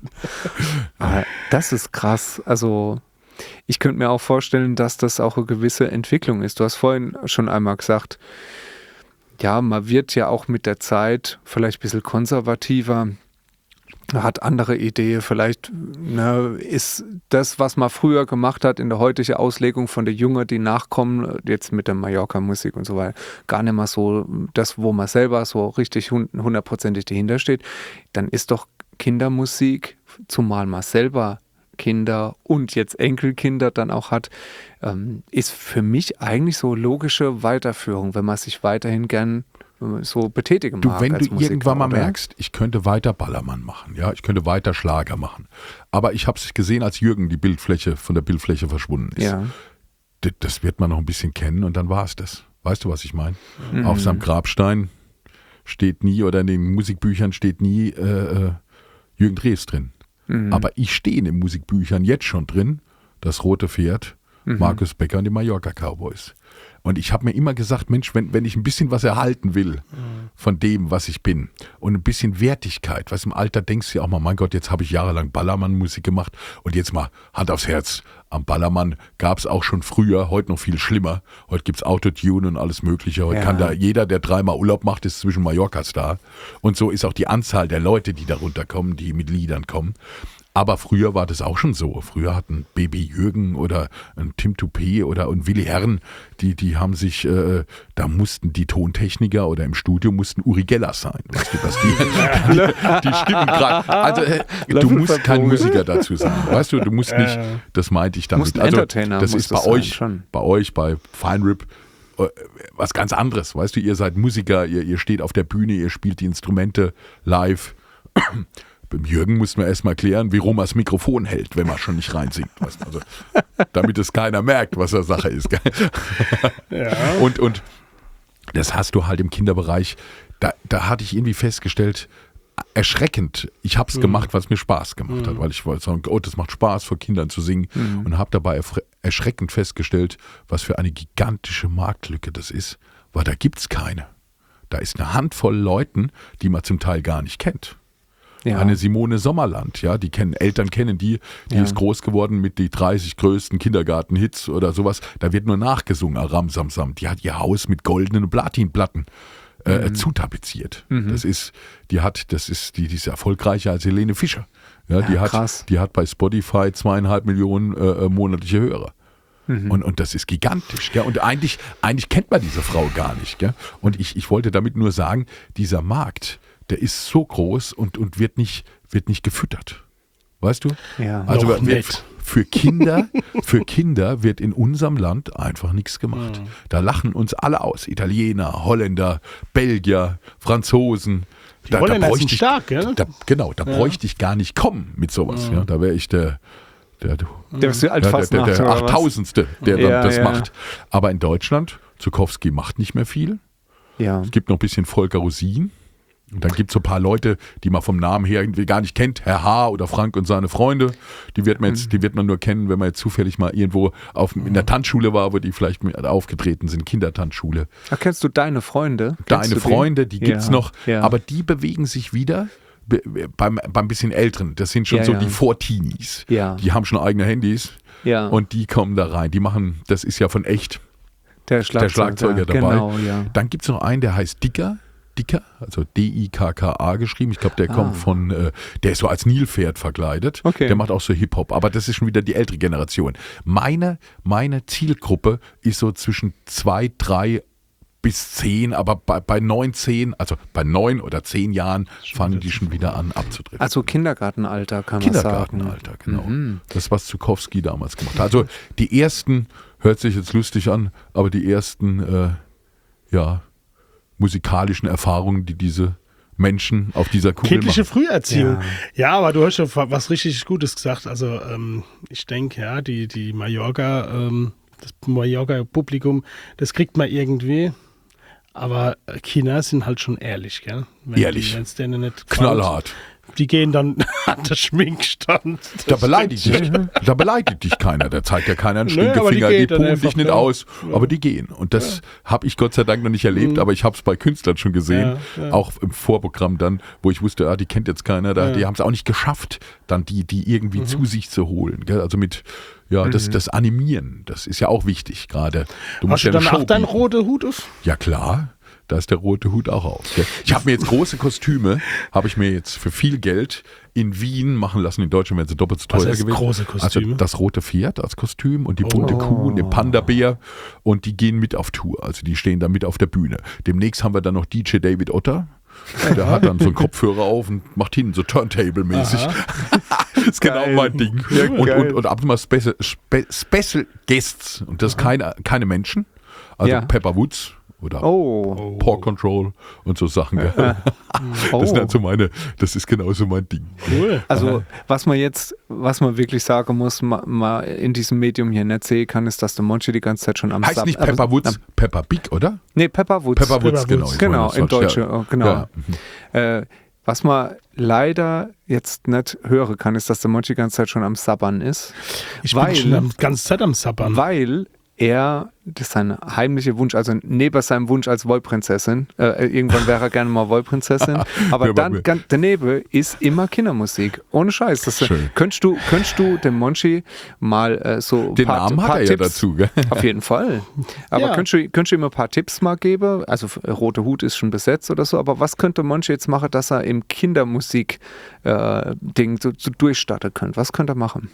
Aber das ist krass. Also ich könnte mir auch vorstellen, dass das auch eine gewisse Entwicklung ist. Du hast vorhin schon einmal gesagt, ja, man wird ja auch mit der Zeit vielleicht ein bisschen konservativer. hat andere Ideen. Vielleicht ne, ist das, was man früher gemacht hat in der heutigen Auslegung von den Jungen, die nachkommen, jetzt mit der Mallorca-Musik und so weiter, gar nicht mal so das, wo man selber so richtig hundertprozentig dahinter steht. Dann ist doch Kindermusik, zumal man selber Kinder und jetzt Enkelkinder dann auch hat, ähm, ist für mich eigentlich so logische Weiterführung, wenn man sich weiterhin gern so betätigen du, mag. wenn als du Musiker, irgendwann mal oder? merkst, ich könnte weiter Ballermann machen, ja, ich könnte weiter Schlager machen. Aber ich habe es gesehen, als Jürgen die Bildfläche von der Bildfläche verschwunden ist. Ja. Das, das wird man noch ein bisschen kennen und dann war es das. Weißt du, was ich meine? Mhm. Auf seinem Grabstein steht nie, oder in den Musikbüchern steht nie äh, äh, Jürgen Drews drin. Mhm. Aber ich stehe in den Musikbüchern jetzt schon drin, das Rote Pferd, Mhm. Markus Becker und die Mallorca Cowboys. Und ich habe mir immer gesagt, Mensch, wenn, wenn ich ein bisschen was erhalten will von dem, was ich bin und ein bisschen Wertigkeit, was im Alter denkst du ja auch mal, mein Gott, jetzt habe ich jahrelang Ballermann-Musik gemacht und jetzt mal Hand aufs Herz, am Ballermann gab es auch schon früher, heute noch viel schlimmer. Heute gibt es Autotune und alles mögliche. Heute Ja. kann da jeder, der dreimal Urlaub macht, ist zwischen Mallorcas da. Und so ist auch die Anzahl der Leute, die darunter kommen, die mit Liedern kommen. Aber früher war das auch schon so. Früher hatten Baby Jürgen oder ein Tim Toupé oder ein Willi Herren, die, die haben sich, äh, da mussten die Tontechniker oder im Studio mussten Uri Geller sein. Weißt du, dass die, die, die Stimmen gerade. Also äh, du musst kein Musiker dazu sein. Weißt du, du musst nicht, das meinte ich damit. Musst ein Also Entertainer das musst ist bei du sein, euch, schon. bei euch, bei Fine Rip, äh, was ganz anderes. Weißt du, ihr seid Musiker, ihr, ihr steht auf der Bühne, ihr spielt die Instrumente live. Beim Jürgen mussten wir erstmal klären, wie rum er das Mikrofon hält, wenn man schon nicht reinsingt. Weißt du? Also, damit es keiner merkt, was der Sache ist. Gell? Ja. Und, und das hast du halt im Kinderbereich, da, da hatte ich irgendwie festgestellt, erschreckend. Ich habe es mhm. gemacht, weil es mir Spaß gemacht mhm. hat, weil ich wollte sagen, oh, das macht Spaß, vor Kindern zu singen mhm. und habe dabei erschreckend festgestellt, was für eine gigantische Marktlücke das ist, weil da gibt es keine. Da ist eine Handvoll Leuten, die man zum Teil gar nicht kennt. Ja. Eine Simone Sommerland, ja, die kennen, Eltern kennen die, die ja. ist groß geworden mit die dreißig größten Kindergartenhits oder sowas. Da wird nur nachgesungen, Aram Samsam. Die hat ihr Haus mit goldenen Platinplatten äh, mhm. zutapeziert. Mhm. Das ist, die hat, das ist, die, die ist erfolgreicher als Helene Fischer. Ja, ja, die hat, krass. die hat bei Spotify zweieinhalb Millionen äh, monatliche Hörer. Mhm. Und, und das ist gigantisch. Gell? Und eigentlich, eigentlich kennt man diese Frau gar nicht. Gell? Und ich, ich wollte damit nur sagen, dieser Markt, der ist so groß und, und wird, nicht, wird nicht gefüttert. Weißt du? Ja, also noch wird, nicht. für Kinder, für Kinder wird in unserem Land einfach nichts gemacht. Mhm. Da lachen uns alle aus. Italiener, Holländer, Belgier, Franzosen. Die Da, Holländer da bräuchte sind ich, stark, gell? da, genau, da Ja. bräuchte ich gar nicht kommen mit sowas. Mhm. Ja, da wäre ich der, der, Der ist ja ja, der, der, der oder was? achttausendste, der Ja, dann das ja. macht. Aber in Deutschland, Zukowski macht nicht mehr viel. Ja. Es gibt noch ein bisschen Volker Rosin. Und dann gibt es so ein paar Leute, die man vom Namen her irgendwie gar nicht kennt. Herr H. oder Frank und seine Freunde. Die wird man jetzt, die wird man nur kennen, wenn man jetzt zufällig mal irgendwo auf, in der Tanzschule war, wo die vielleicht mit aufgetreten sind, Kindertanzschule. Ach, kennst du deine Freunde? Kennst Deine du Freunde, die die? gibt es Ja, noch. ja. Aber die bewegen sich wieder be- beim, beim bisschen Älteren. Das sind schon Ja, so ja. die Vor-Teenies. Ja. Die haben schon eigene Handys. Ja. Und die kommen da rein. Die machen, das ist ja von echt. der Schlagzeuger, der Schlagzeuger dabei. Genau, ja. Dann gibt es noch einen, der heißt Dicker. Dicker, also D I K K A geschrieben. Ich glaube, der Ah. kommt von, äh, der ist so als Nilpferd verkleidet. Okay. Der macht auch so Hip-Hop, aber das ist schon wieder die ältere Generation. Meine, meine Zielgruppe ist so zwischen zwei, drei bis zehn, aber bei, bei neun, zehn, also bei neun oder zehn Jahren fangen die schon wieder an abzudriften. Also Kindergartenalter kann man sagen. Kindergartenalter, genau. Mhm. Das, was Zukowski damals gemacht hat. Also die ersten, hört sich jetzt lustig an, aber die ersten, äh, ja, musikalischen Erfahrungen, die diese Menschen auf dieser Kugel Kindliche machen. Früherziehung. Ja. Ja. aber du hast schon was richtig Gutes gesagt. Also ähm, ich denke, ja, die, die Mallorca, ähm, das Mallorca-Publikum, das kriegt man irgendwie. Aber Kinder sind halt schon ehrlich, gell? Wenn Ehrlich. Die, wenn's denen nicht Knallhart. gefällt, die gehen dann an den Schminkstand. Da beleidigt, dich, da beleidigt dich keiner. Da zeigt ja keiner einen Nö, aber die Stinkefinger, die, geht dann pulen einfach, dich nicht ja. aus. Ja. Aber die gehen. Und das habe ich Gott sei Dank noch nicht erlebt, Mhm. aber ich habe es bei Künstlern schon gesehen. Ja, ja. Auch im Vorprogramm dann, wo ich wusste, ah, die kennt jetzt keiner. Da, Ja. Die haben es auch nicht geschafft, dann die, die irgendwie Mhm. zu sich zu holen. Gell? Also mit, ja, das, das Animieren, das ist ja auch wichtig gerade. Du musst Hast du ja eine dann Show auch deinen bieten. roten Hut auf? Ja klar, da ist der rote Hut auch auf. Gell? Ich habe mir jetzt große Kostüme, habe ich mir jetzt für viel Geld in Wien machen lassen. In Deutschland wären sie doppelt so teuer Was heißt gewesen. große Kostüme? Also das rote Pferd als Kostüm und die bunte Oh. Kuh und den Panda-Bär und die gehen mit auf Tour. Also die stehen da mit auf der Bühne. Demnächst haben wir dann noch D J David Otter. Der hat dann so einen Kopfhörer auf und macht hinten so Turntable-mäßig. Das ist genau Geil. mein Ding. Ja, und, geil. und, und ab und mal Special, Spe, Special Guests. Und das keine, keine Menschen. Also Ja. Pepper Woods oder Oh. Paw Control und so Sachen. Gell? oh. Das sind halt so meine, das ist genauso mein Ding. Cool. Also, was man jetzt, was man wirklich sagen muss, ma, ma in diesem Medium hier nicht sehen kann, ist, dass der Monchi die ganze Zeit schon am Heißt Sub- nicht aber- Pepper Woods, am- Pepper Big, oder? Nee, Pepper Woods. Pepper Woods, Pepper genau. Woods. ich Genau, wollte in das falsch- Deutsche, ja. oh, genau. Ja. Mhm. Äh, was man leider jetzt nicht hören kann, ist, dass der Monchi die ganze Zeit schon am Sabbern ist. Ich weil, bin schon die ganze Zeit am Sabbern. weil er, das ist sein heimlicher Wunsch, also neben seinem Wunsch als Wollprinzessin, äh, irgendwann wäre er gerne mal Wollprinzessin, aber Ja, dann aber- ganz daneben ist immer Kindermusik. Ohne Scheiß. Das, Schön. könntest, du, könntest du dem Monchi mal äh, so Den paar, Namen hat paar er ja Tipps, dazu, gell? Auf jeden Fall. Aber Ja. könntest, du, könntest du ihm ein paar Tipps mal geben? Also äh, Rote Hut ist schon besetzt oder so, aber was könnte Monchi jetzt machen, dass er im Kindermusik-Ding so, so durchstarten könnte? Was könnte er machen?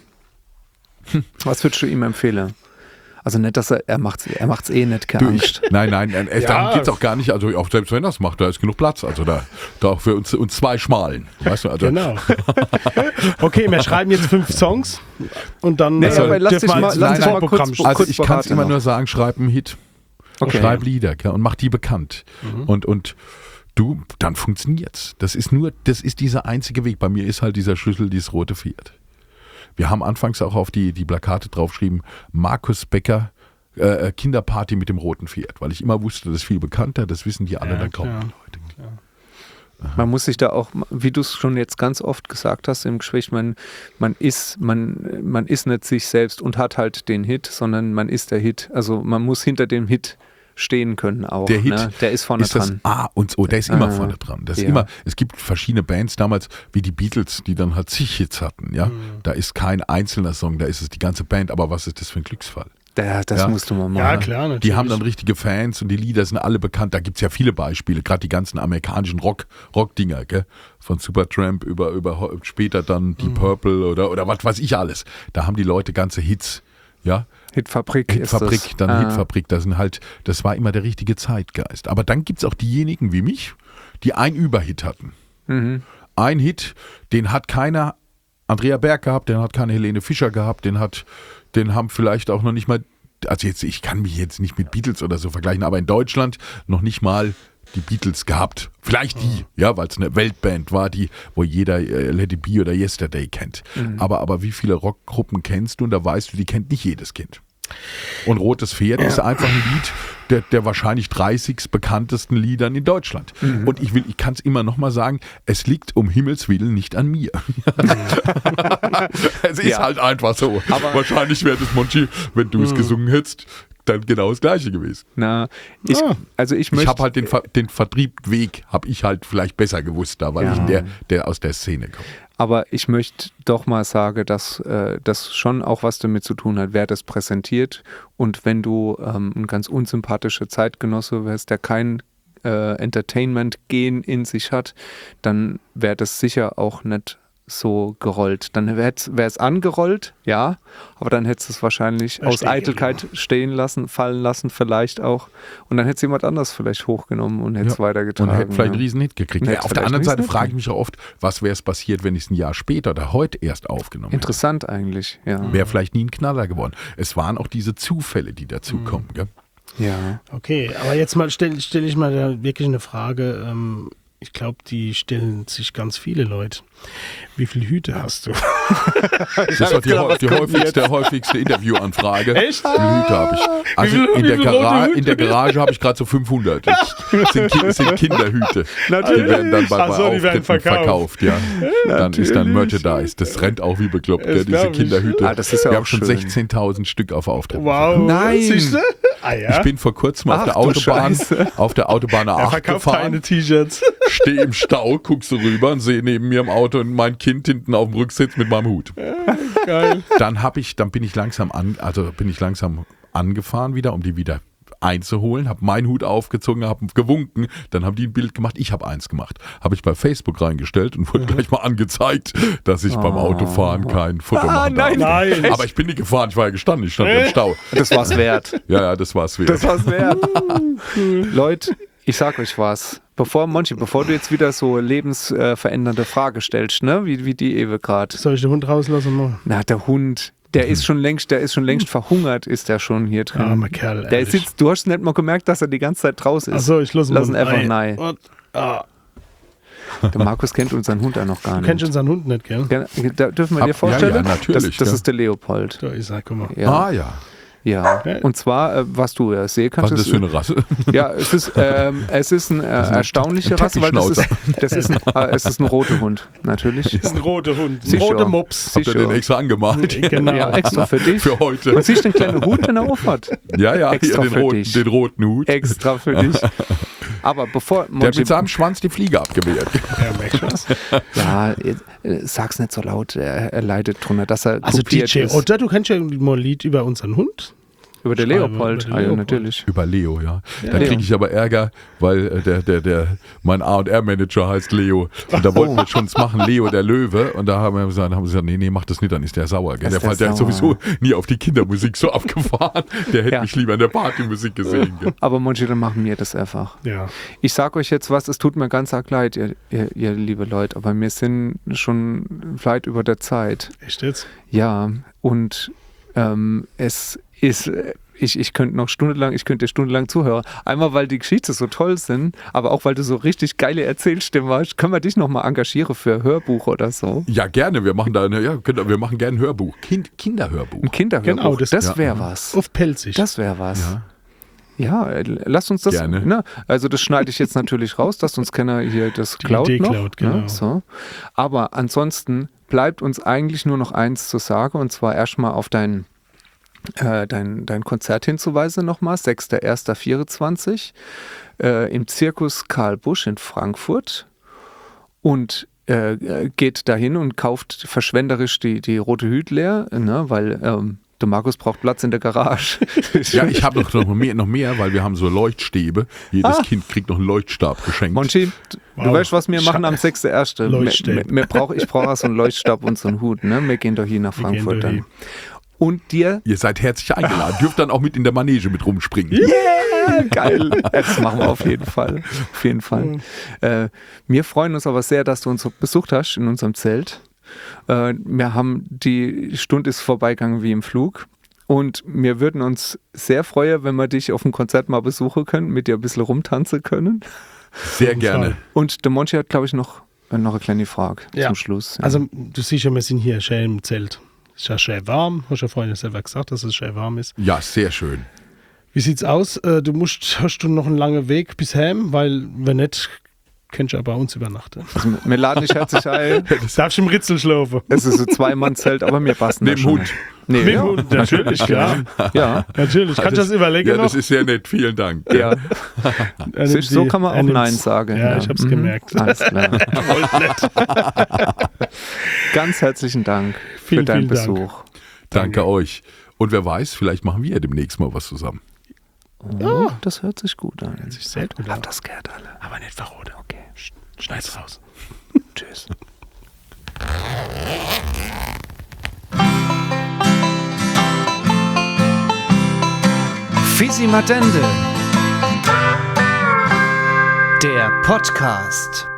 Was würdest du ihm empfehlen? Also nicht, dass er, er macht es er macht's eh nicht, keine Du, Angst. ich, nein, nein, nein, Ja. darum geht es auch gar nicht. Also auch selbst wenn er es macht, da ist genug Platz. Also da, da auch für uns, uns zwei Schmalen. Weißt du, also Genau. Okay, wir schreiben jetzt fünf Songs und dann Nee, äh, aber lass dürfen dich wir mal- ins lass dich mal Vorprogramm kurz- starten. Also kurz ich kann es beraten immer noch. nur sagen, schreib einen Hit. Okay. Schreib Lieder, gell, und mach die bekannt. Und, und du, dann funktioniert's. Das ist nur, das ist dieser einzige Weg. Bei mir ist halt dieser Schlüssel, dieses rote Pferd. Wir haben anfangs auch auf die, die Plakate draufgeschrieben, Markus Becker, äh, Kinderparty mit dem roten Pferd, weil ich immer wusste, das ist viel bekannter, das wissen die alle, Ja, dann kommen klar. die Leute. Man muss sich da auch, wie du es schon jetzt ganz oft gesagt hast im Gespräch, man, man, ist, man, man ist nicht sich selbst und hat halt den Hit, sondern man ist der Hit. Also man muss hinter dem Hit stehen können auch. Der Hit ne? Der ist vorne ist das, dran. ah, und oh, der ist immer Ah, vorne dran. Das ist ja. immer, es gibt verschiedene Bands damals, wie die Beatles, die dann halt zig Hits hatten. Ja? Da ist kein einzelner Song, da ist es die ganze Band. Aber was ist das für ein Glücksfall? Der, das Ja. musst du mal machen. Ja, klar, natürlich. Die haben dann richtige Fans und die Lieder sind alle bekannt. Da gibt es ja viele Beispiele, gerade die ganzen amerikanischen Rock, Rock-Dinger, gell? Von Supertramp über, über ho- später dann Deep Purple oder, oder was weiß ich alles. Da haben die Leute ganze Hits. Ja, Hitfabrik, Hitfabrik, ist das. dann Ah. Hitfabrik, das sind halt, das war immer der richtige Zeitgeist. Aber dann gibt es auch diejenigen wie mich, die einen Überhit hatten. Mhm. Ein Hit, den hat keiner Andrea Berg gehabt, den hat keine Helene Fischer gehabt, den hat, den haben vielleicht auch noch nicht mal, also jetzt, ich kann mich jetzt nicht mit Beatles oder so vergleichen, aber in Deutschland noch nicht mal die Beatles gehabt. Vielleicht die, ja, weil es eine Weltband war, die, wo jeder äh, Let It Be oder Yesterday kennt. Aber, aber wie viele Rockgruppen kennst du? Und da weißt du, die kennt nicht jedes Kind. Und Rotes Pferd ist einfach ein Lied der, der wahrscheinlich dreißig bekanntesten Liedern in Deutschland. Mhm. Und ich will, ich kann es immer noch mal sagen, es liegt um Himmels Willen nicht an mir. Es ist Ja. halt einfach so. Aber- wahrscheinlich wäre das, Monchi, wenn du es gesungen hättest, dann genau das Gleiche gewesen. Na, ich, Ah. also ich Ich möchte. habe halt den, Ver den Vertriebweg, habe ich halt vielleicht besser gewusst da, weil Ja. ich in der, der aus der Szene komme. Aber ich möchte doch mal sagen, dass äh, das schon auch was damit zu tun hat, wer das präsentiert. Und wenn du ähm, ein ganz unsympathischer Zeitgenosse wärst, der kein äh, Entertainment-Gen in sich hat, dann wäre das sicher auch nicht so gerollt. Dann wäre es angerollt, ja, aber dann hättest du es wahrscheinlich Da aus stehen Eitelkeit stehen lassen, fallen lassen, vielleicht auch. Und dann hätte es jemand anders vielleicht hochgenommen und hätte es Ja. weitergetragen. Und hätte vielleicht einen ja. Riesenhit gekriegt. Hätte Auf der vielleicht anderen einen Seite Riesenhit frage ich mich auch oft, was wäre es passiert, wenn ich es ein Jahr später oder heute erst aufgenommen hätte. Interessant eigentlich, ja. Wäre vielleicht nie ein Knaller geworden. Es waren auch diese Zufälle, die dazukommen. Gell? Ja. Okay, aber jetzt mal stelle stell ich mal da wirklich eine Frage. Ähm, ich glaube, die stellen sich ganz viele Leute. Wie viele Hüte hast du? Das ist doch die, genau, häu- was die kommt häufigste, häufigste Interviewanfrage. Echt? Wie viele Hüte habe ich? Also Wie viel- in, wie der viel rote Gara Hüte? in der Garage habe ich gerade so fünfhundert. Das sind, Ki sind Kinderhüte. Natürlich. Die werden dann bei, bei Ach so, die werden Auftritten verkauft. verkauft. Ja. Dann ist dann Merchandise. Das rennt auch wie bekloppt, gell, Das diese glaub ich. Kinderhüte. Ah, das ist ja Wir auch haben schon schön. sechzehntausend Stück auf Auftritten. Wow. Nein. Siehst du? Ah ja. Ich bin vor kurzem auf Ach, der du Autobahn, Scheiße. auf der Autobahn A er acht verkauft gefahren, keine T-Shirts. stehe im Stau, guck so rüber und sehe neben mir im Auto mein Kind hinten auf dem Rücksitz mit meinem Hut. Geil. Dann habe ich, dann bin ich langsam an, also bin ich langsam angefahren wieder, um die wieder einzuholen, habe meinen Hut aufgezogen, habe gewunken, dann haben die ein Bild gemacht, ich habe eins gemacht. Habe ich bei Facebook reingestellt und wurde gleich mal angezeigt, dass ich oh. beim Autofahren kein Foto ah, machen darf. Nein, nein. Aber ich bin nicht gefahren, ich war ja gestanden, ich stand im Stau. Das war's wert. Ja, ja, das war's wert. Das war's wert. Leute, ich sag euch was. Bevor, Monchi, bevor du jetzt wieder so lebensverändernde Frage stellst, ne, wie, wie die Ewe gerade. Soll ich den Hund rauslassen? Mal? Na, der Hund, der ist schon längst, der ist schon längst verhungert, ist der schon hier drin. Armer Kerl, der sitzt, du hast nicht mal gemerkt, dass er die ganze Zeit draußen ist. Achso, ich lasse ihn Lass ihn einfach nein. Ah. Der Markus kennt unseren Hund ja noch gar nicht. Du kennst unseren Hund nicht, gell? Da dürfen wir Hab, dir vorstellen? Ja, ja, natürlich. Das, das ja. ist der Leopold. Da ist er, guck mal. Ja. Ah, ja. Ja, und zwar, äh, was du ja sehen kannst. Was ist das für eine Rasse? Ja, es ist, ähm, es ist eine äh, erstaunliche Rasse, weil das ist, das ist, ein, äh, es ist ein roter Hund, natürlich. Das ist ein roter Hund, ein Sicher. roter Mops. Habt ihr den extra angemalt? Genau. Ja, extra für dich. Für heute. Man sieht den kleinen Hut, den er aufhat. Ja, ja, Extra hier den, für roten, dich. den roten Hut. Extra für dich. Aber bevor... Der hat mit seinem Schwanz die Fliege abgewehrt. Ja, merkst du das? Ja, äh, sag's nicht so laut, er, er leidet drunter, dass er Also D kopiert J ist. Otter, du kennst ja mal ein Lied über unseren Hund. Über den Schreibe, Leopold, über den ah, ja, Leopold. natürlich. Über Leo, ja. Ja. Da Leo. kriege ich aber Ärger, weil äh, der, der, der, mein A und R-Manager heißt Leo. Und da wollten wir schon machen, Leo der Löwe. Und da haben wir gesagt, haben sie gesagt, nee, nee, mach das nicht, dann ist der sauer. Gell? Ist Der, der Fall, der hat sauer. sowieso nie auf die Kindermusik so abgefahren. Der hätte Ja. mich lieber in der Partymusik gesehen. Gell? Aber manche, dann machen wir das einfach. Ja. Ich sag euch jetzt was, es tut mir ganz arg leid, ihr, ihr, ihr liebe Leute, aber wir sind schon weit über der Zeit. Echt jetzt? Ja, und ähm, es ist, ich, ich könnte noch stundenlang, ich könnte dir stundenlang zuhören. Einmal, weil die Geschichten so toll sind, aber auch, weil du so richtig geile Erzählstimme hast. Können wir dich nochmal engagieren für Hörbuch oder so? Ja, gerne. Wir machen da eine, ja, können- wir machen gerne ein Hörbuch. Kind, Kinderhörbuch. Ein Kinderhörbuch, Genau, das- das ja. wäre was. Auf pelzig. Das wäre was. Ja. Ja, äh, lasst uns das, Gerne. ne, also das schneide ich jetzt natürlich raus, dass uns keiner hier das Die klaut Idee noch. klaut, genau. Ne, so. Aber ansonsten bleibt uns eigentlich nur noch eins zu sagen, und zwar erstmal auf dein, äh, dein, dein Konzert hinzuweisen nochmal, sechster erster vierundzwanzig äh, im Zirkus Karl Busch in Frankfurt, und äh, geht dahin und kauft verschwenderisch die, die rote Hüt leer, ne, weil ähm, der Markus braucht Platz in der Garage. Ja, ich habe noch, noch, mehr, noch mehr, weil wir haben so Leuchtstäbe. Jedes Ah. Kind kriegt noch einen Leuchtstab geschenkt. Monchi, du Wow. weißt, was wir machen am sechster erster Leuchtstäb. Mir- mir brauch, Ich brauche auch so einen Leuchtstab und so einen Hut. Ne? Wir gehen doch hier nach Wir gehen Frankfurt da dann. hin. Und dir, Ihr seid herzlich eingeladen. Dürft dann auch mit in der Manege mit rumspringen. yeah, geil, das machen wir auf jeden Fall. Auf jeden Fall. Äh, wir freuen uns aber sehr, dass du uns besucht hast in unserem Zelt. Äh, wir haben, die Stunde ist vorbeigegangen wie im Flug. Und wir würden uns sehr freuen, wenn wir dich auf dem Konzert mal besuchen können, mit dir ein bisschen rumtanzen können. Sehr jeden gerne. Fall. Und der Monchi hat, glaube ich, noch, äh, noch eine kleine Frage Ja. zum Schluss. Ja. Also, du siehst ja, wir sind hier schön im Zelt. Es ist ja schön warm. Hast ja vorhin selber gesagt, dass es schön warm ist. Ja, sehr schön. Wie sieht's aus? Äh, Du musst, hast du noch einen langen Weg bis heim? Weil, wenn nicht, kannst du ja bei uns übernachten. Also, wir laden dich herzlich ein. Du darfst im Ritzel schlafen. Es ist ein Zwei-Mann-Zelt, aber wir passen Neben da schon. Hund. Nee, Mit ja. Hund, natürlich, klar. Ja, Natürlich. Kannst du das überlegen Ja, noch? das ist sehr nett. Vielen Dank. ja. Er nimmt So die- kann man er auch nimmt's. Nein sagen. Ja, ich hab's Mhm. gemerkt. Alles klar. Ganz herzlichen Dank für Vielen, deinen vielen Dank. Besuch. Danke euch. Und wer weiß, vielleicht machen wir ja demnächst mal was zusammen. Oh, das hört sich gut an. sich sehr gut an. Habt das gehört alle. Aber nicht verroten. Okay. Schneid's raus. Tschüss. Fisi Matende. Der Podcast.